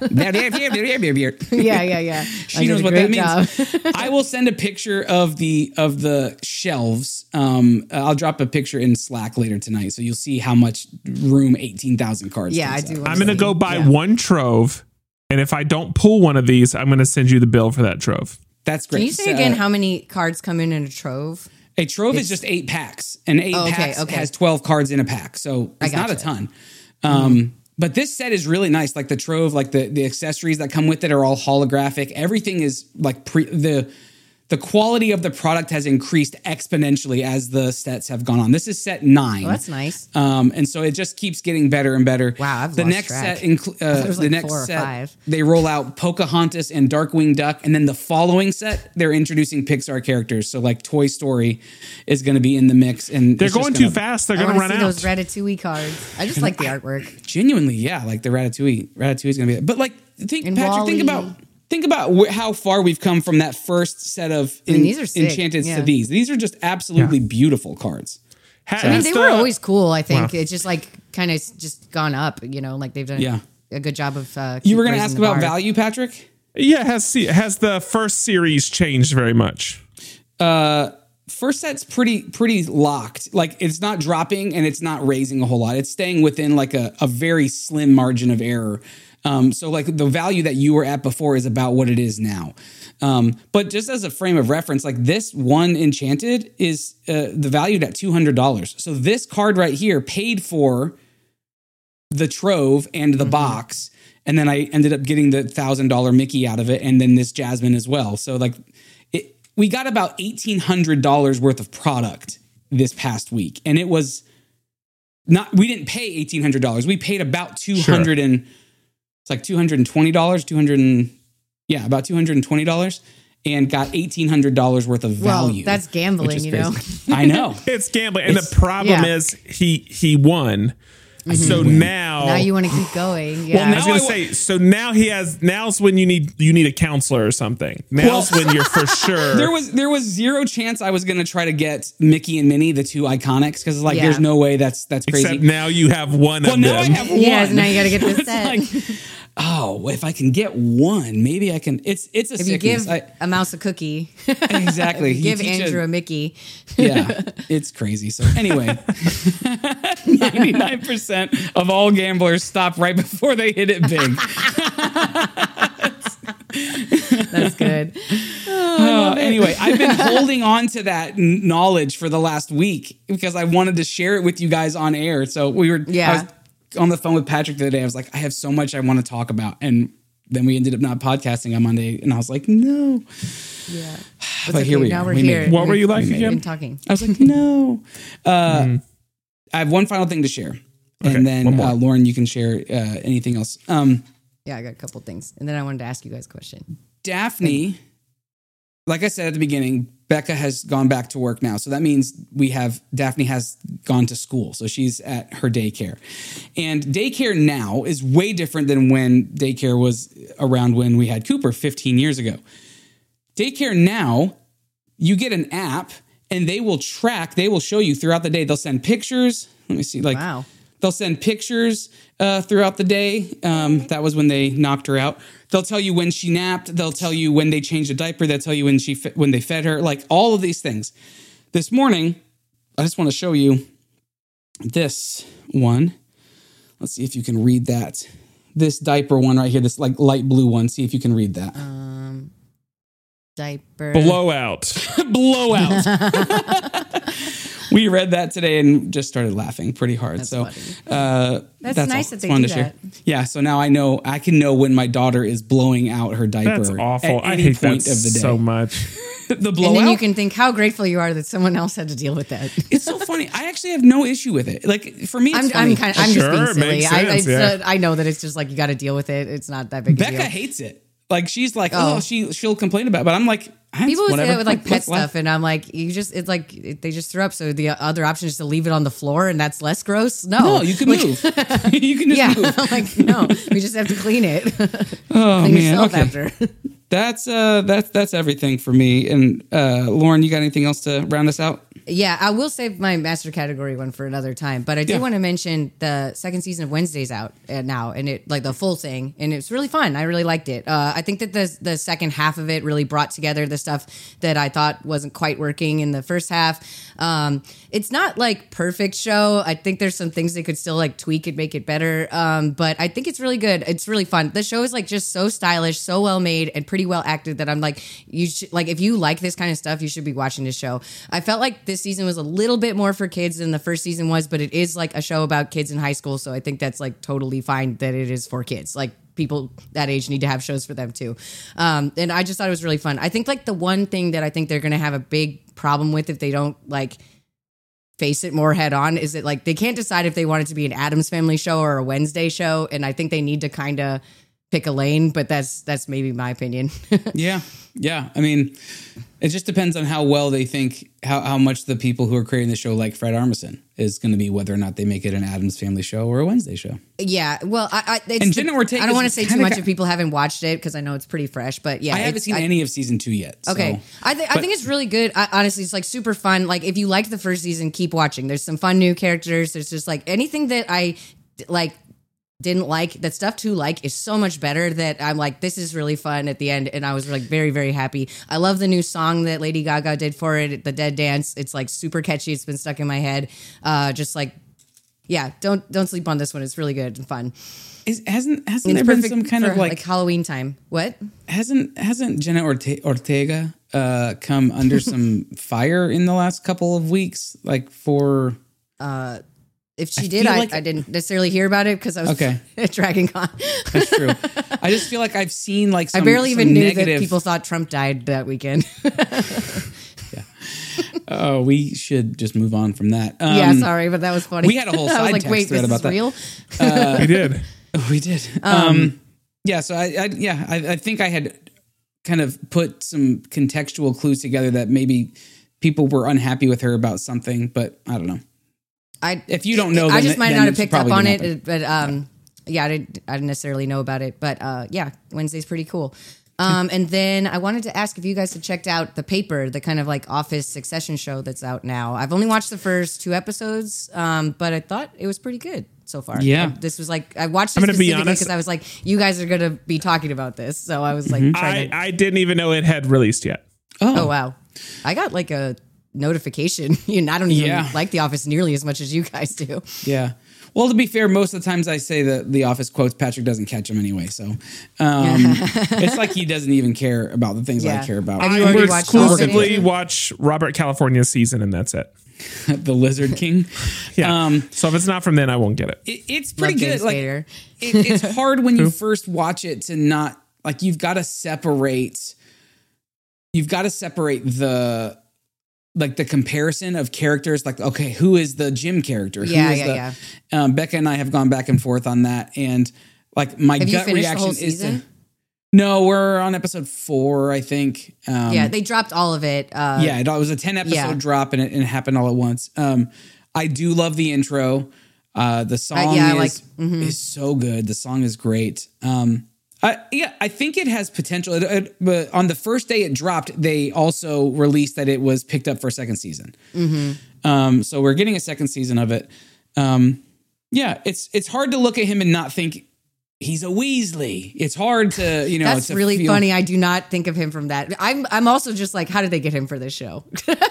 Yeah. She knows what that means. I will send a picture of the shelves. I'll drop a picture in Slack later tonight, so you'll see how much room 18,000 cards. Yeah, I takes do. up. I'm going to go buy one trove, and if I don't pull one of these, I'm going to send you the bill for that trove. That's great. Can you say again how many cards come in a trove? A trove is just 8 packs, and 8 packs has 12 cards in a pack, so it's not a ton. But this set is really nice. Like the trove, like the accessories that come with it are all holographic. Everything is like the quality of the product has increased exponentially as the sets have gone on. This is set 9. Oh, that's nice. And so it just keeps getting better and better. Wow, I've the lost next track. set, There's the like next 4 or set, 5. they roll out Pocahontas and Darkwing Duck, and then the following set, they're introducing Pixar characters. So like Toy Story is going to be in the mix, and They're going too fast. They're going to run out. Those Ratatouille cards. I just like the artwork. Genuinely, yeah, like the Ratatouille. Ratatouille is going to be, but like think Wall-E. Think about how far we've come from that first set of these are sick. Enchanted Yeah. to these. These are just absolutely beautiful cards. They were always cool. I think it's just like kind of just gone up. You know, like they've done a good job of. You were going to ask about value, Patrick? Yeah, has the first series changed very much? First set's pretty locked. Like it's not dropping and it's not raising a whole lot. It's staying within like a very slim margin of error. So like the value that you were at before is about what it is now. But just as a frame of reference, like this one Enchanted is the valued at $200. So this card right here paid for the trove and the box. And then I ended up getting the $1,000 Mickey out of it. And then this Jasmine as well. So like we got about $1,800 worth of product this past week. And it was we didn't pay $1,800. We paid about $220, about $220 and got $1,800 worth of value. Well, that's gambling, you know. I know. It's gambling. And the problem is he won. So now you want to keep going. Yeah. Well, I was going to say, so now's when you need a counselor or something. Now's when you're for sure. There was zero chance I was going to try to get Mickey and Minnie, the 2 iconics, because like there's no way that's crazy. Except now you have one of now them. I have one. Yes, now you got to get this set. If I can get one, maybe I can. It's a sickness. You give a mouse a cookie. Exactly. You give Andrew a Mickey. Yeah, it's crazy. So anyway, 99% of all gamblers stop right before they hit it big. That's good. Anyway, I've been holding on to that knowledge for the last week because I wanted to share it with you guys on air. So I was on the phone with Patrick the other day. I was like, I have so much I want to talk about. And then we ended up not podcasting on Monday. And I was like, no. Yeah. But here we are. Now we're here. What were you like again? Been talking. I was like, no. I have one final thing to share. Okay, and then Lauren, you can share anything else. Yeah, I got a couple things. And then I wanted to ask you guys a question. Daphne, like I said at the beginning, Becca has gone back to work now. So that means Daphne has gone to school. So she's at her daycare. And daycare now is way different than when daycare was around when we had Cooper 15 years ago. Daycare now, you get an app and they will show you throughout the day. They'll send pictures. Let me see. Wow. They'll send pictures throughout the day. That was when they knocked her out. They'll tell you when she napped. They'll tell you when they changed a diaper. They'll tell you when they fed her. Like all of these things. This morning, I just want to show you this one. Let's see if you can read that. This diaper one right here, this like light blue one. See if you can read that. Diaper. Blowout. Blowout. We read that today and just started laughing pretty hard. That's so funny. That's nice that they fun do to that. Yeah, so now I can know when my daughter is blowing out her diaper. That's awful. At I any hate point that of the day. so much. The blowout. And then you can think how grateful you are that someone else had to deal with that. It's so funny. I actually have no issue with it. Like for me, it's I'm funny. just Sure, being silly. makes sense, I know that it's just like you got to deal with it. It's not that big a Becca deal. hates it. Like she's like, Oh. she'll complain about it. But I'm like, People would say that with like pet Let's laugh. stuff, and I'm like, it's like they just threw up. So the other option is to leave it on the floor, and that's less gross. No, You can move. You can just Yeah, move. I'm like, no, we just have to clean it. Oh Clean man. yourself Okay. after. That's everything for me. And Lauren, you got anything else to round us out? Yeah, I will save my master category one for another time, but I do Yeah. want to mention the second season of Wednesday's out now, and it like the full thing, and it's really fun. I really liked it. I think that the second half of it really brought together the stuff that I thought wasn't quite working in the first half. It's not like perfect show. I think there's some things they could still like tweak and make it better. But I think it's really good. It's really fun. The show is like just so stylish, so well made, and pretty well acted that I'm like, you should like if you like this kind of stuff, you should be watching this show. I felt like this season was a little bit more for kids than the first season was, but it is like a show about kids in high school, so I think that's like totally fine that it is for kids. Like people that age need to have shows for them too. And I just thought it was really fun. I think like the one thing that I think they're going to have a big problem with if they don't like face it more head on is that like they can't decide if they want it to be an Addams Family show or a Wednesday show, and I think they need to kind of pick a lane, but that's maybe my opinion. Yeah. I mean, it just depends on how well they think, how much the people who are creating the show, like Fred Armisen, is going to be whether or not they make it an Addams Family show or a Wednesday show. Yeah, well, And Jenna Ortega I don't want to say too kinda much if people haven't watched it because I know it's pretty fresh, but yeah, I haven't seen any of season 2 yet. Okay, So. I think it's really good. Honestly, it's like super fun. Like if you liked the first season, keep watching. There's some fun new characters. There's just like anything that I like didn't like that stuff to like is so much better that I'm like, this is really fun at the end, and I was like very, very happy. I love the new song that Lady Gaga did for it, the Dead Dance. It's like super catchy. It's been stuck in my head. Just like, yeah, don't sleep on this one. It's really good and fun. Hasn't It's there been perfect some kind for, of like Halloween time? What? hasn't Jenna Ortega come under some fire in the last couple of weeks? Like for If she I did, feel I like- didn't necessarily hear about it because I was Okay. at Dragon Con. That's true. I just feel like I've seen like I some, barely some even knew negative. that people thought Trump died that weekend. Oh, we should just move on from that. Yeah, sorry, but that was funny. we had a whole I was side like, text wait, thread this about is that. real? We did. We did. Yeah, so I think I had kind of put some contextual clues together that maybe people were unhappy with her about something, but I don't know. If you don't know, I then just might then not have it's picked up probably on didn't it, but yeah, I didn't necessarily know about it, but yeah, Wednesday's pretty cool. And then I wanted to ask if you guys had checked out The Paper, the kind of like Office Succession show that's out now. I've only watched the first 2 episodes, but I thought it was pretty good so far. Yeah. This was like, I watched it I'm gonna be specifically honest. because I was like, you guys are going to be talking about this. So I was like, trying to. I didn't even know it had released yet. Oh, wow. I got like a notification. I don't even Yeah. like The Office nearly as much as you guys do. Yeah. Well, to be fair, most of the times I say that the Office quotes, Patrick doesn't catch them anyway. So it's like he doesn't even care about the things Yeah. I care about. Have you I already would watched all of it? exclusively watch Robert California's season, and that's it. The Lizard King. Yeah. So if it's not from then, I won't get it. It's pretty Love good. James Like Spader. it's hard when you first watch it to not like you've got to separate the like the comparison of characters. Like, okay, who is the Jim character? Yeah, who is yeah, the, Becca and I have gone back and forth on that, and like my Have you gut finished the reaction whole is to. season? No, we're on episode 4, I think. Yeah, they dropped all of it. Yeah, it was a 10 episode yeah. drop, and it happened all at once. I do love the intro. The song yeah, is so good. The song is great. I think it has potential. But on the first day it dropped, they also released that it was picked up for a second season. So we're getting a second season of it. Yeah, it's hard to look at him and not think he's a Weasley. It's hard to, That's to really feel- funny. I do not think of him from that. I'm also just like, how did they get him for this show?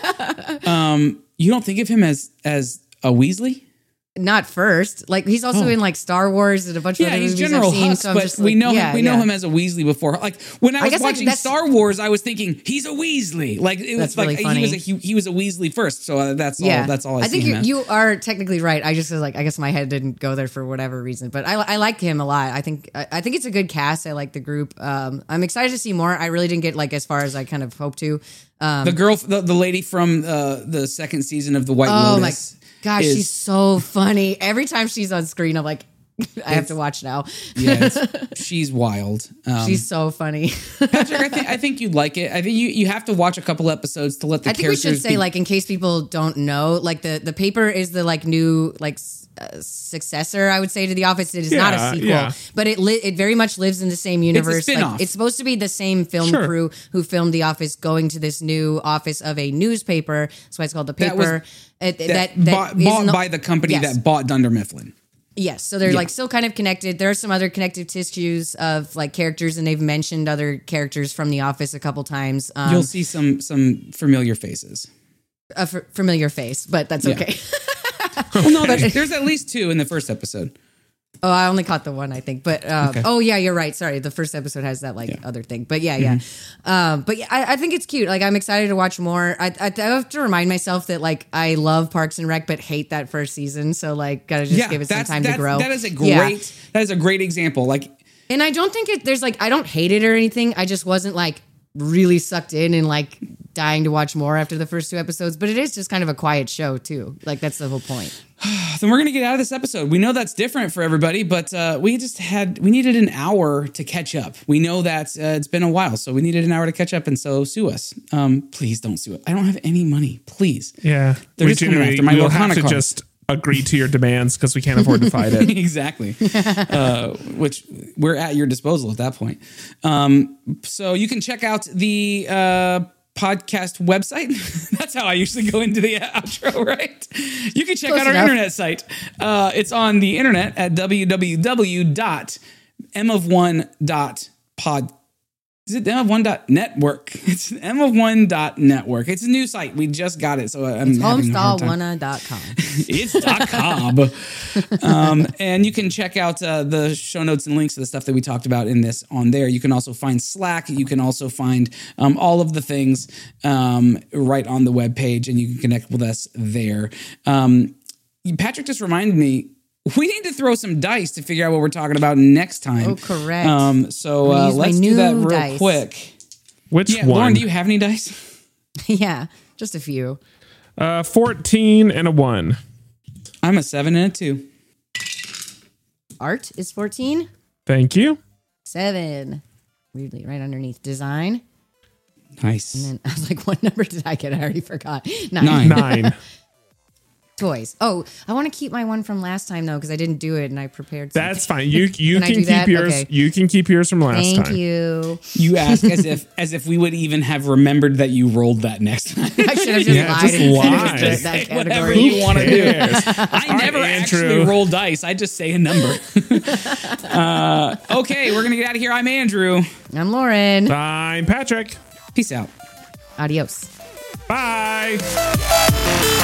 You don't think of him as a Weasley? Not first. Like he's also in like Star Wars and a bunch of Yeah, other he's movies General I've seen. Hux, So I'm but just we like, know yeah, him. We know yeah. him as a Weasley before. Like when I was guess, like, watching that's- Star Wars, I was thinking he's a Weasley. Like it was That's really like funny. he was a Weasley first. So that's all. Yeah, That's all I think see him as. you are technically right. I just was like, I guess my head didn't go there for whatever reason, but I like him a lot. I think it's a good cast. I like the group. I'm excited to see more. I really didn't get like as far as I kind of hoped to. The girl, the lady from the second season of The White Oh my Lotus. gosh, is- she's so funny. Every time she's on screen, I'm like, I have to watch now. Yeah, she's wild. She's so funny. Patrick, I think you'd like it. I think you have to watch a couple episodes to let the I think we characters should say, like, in case people don't know, like the paper is the like new like successor, I would say, to The Office. It is not Yeah, a sequel, yeah. but it very much lives in the same universe. spin-off. Like, it's supposed to be the same film Sure. crew who filmed The Office going to this new office of a newspaper. That's why it's called the That was- paper. bought is by the company Yes. that bought Dunder Mifflin. Yes, so they're Yeah. like still kind of connected. There are some other connective tissues of like characters, and they've mentioned other characters from The Office a couple times. You'll see some familiar faces. A familiar face, but that's Yeah. okay. Well, no, there's at least two in the first episode. Oh, I only caught the one, I think. But oh yeah, you're right. Sorry, the first episode has that like other thing. But yeah. But yeah, I think it's cute. Like I'm excited to watch more. I have to remind myself that like I love Parks and Rec, but hate that first season. So like gotta just give it some time to grow. That is a Yeah. great example. Like And I don't think there's like I don't hate it or anything. I just wasn't like really sucked in and like dying to watch more after the first two episodes. But it is just kind of a quiet show too. Like that's the whole point. then we're gonna get out of this episode. We know that's different for everybody, but we needed an hour to catch up. We know that it's been a while, so we needed an hour to catch up, and so sue us. Please don't sue us. I don't have any money. Please. Yeah. They're just coming after my we'll have Lorcana to card. just agree to your demands because we can't afford to fight it. Exactly. Which we're at your disposal at that point. So you can check out the podcast website. That's how I usually go into the outro, right? You can check Close out our enough. internet site. It's on the internet at www.mof1.pod. Is it mof1.network? It's mof1.network. It's a new site. We just got it, so I'm having a hard time. Homestallwana.com. It's .com. And you can check out the show notes and links to the stuff that we talked about in this on there. You can also find Slack. You can also find all of the things right on the webpage, and you can connect with us there. Patrick just reminded me, we need to throw some dice to figure out what we're talking about next time. Oh, correct. So I'm gonna use my let's do that new real dice. quick. Which Yeah, one? Lauren, do you have any dice? Yeah, just a few. 14 and a 1. I'm a 7 and a 2. Art is 14. Thank you. 7. Weirdly, right underneath design. Nice. And then I was like, what number did I get? I already forgot. 9. 9. 9. Toys. Oh, I want to keep my one from last time though because I didn't do it and I prepared. That's fine. You Can I can do keep that? yours. Okay. You can keep yours from last Thank time. you. You ask as if we would even have remembered that you rolled that next time. I should have just Yeah, lied just and said it lie. was Just that Whatever category. you want to do. Yes. I never right, actually Andrew. roll dice. I just say a number. Okay, we're gonna get out of here. I'm Andrew. I'm Lauren. I'm Patrick. Peace out. Adios. Bye.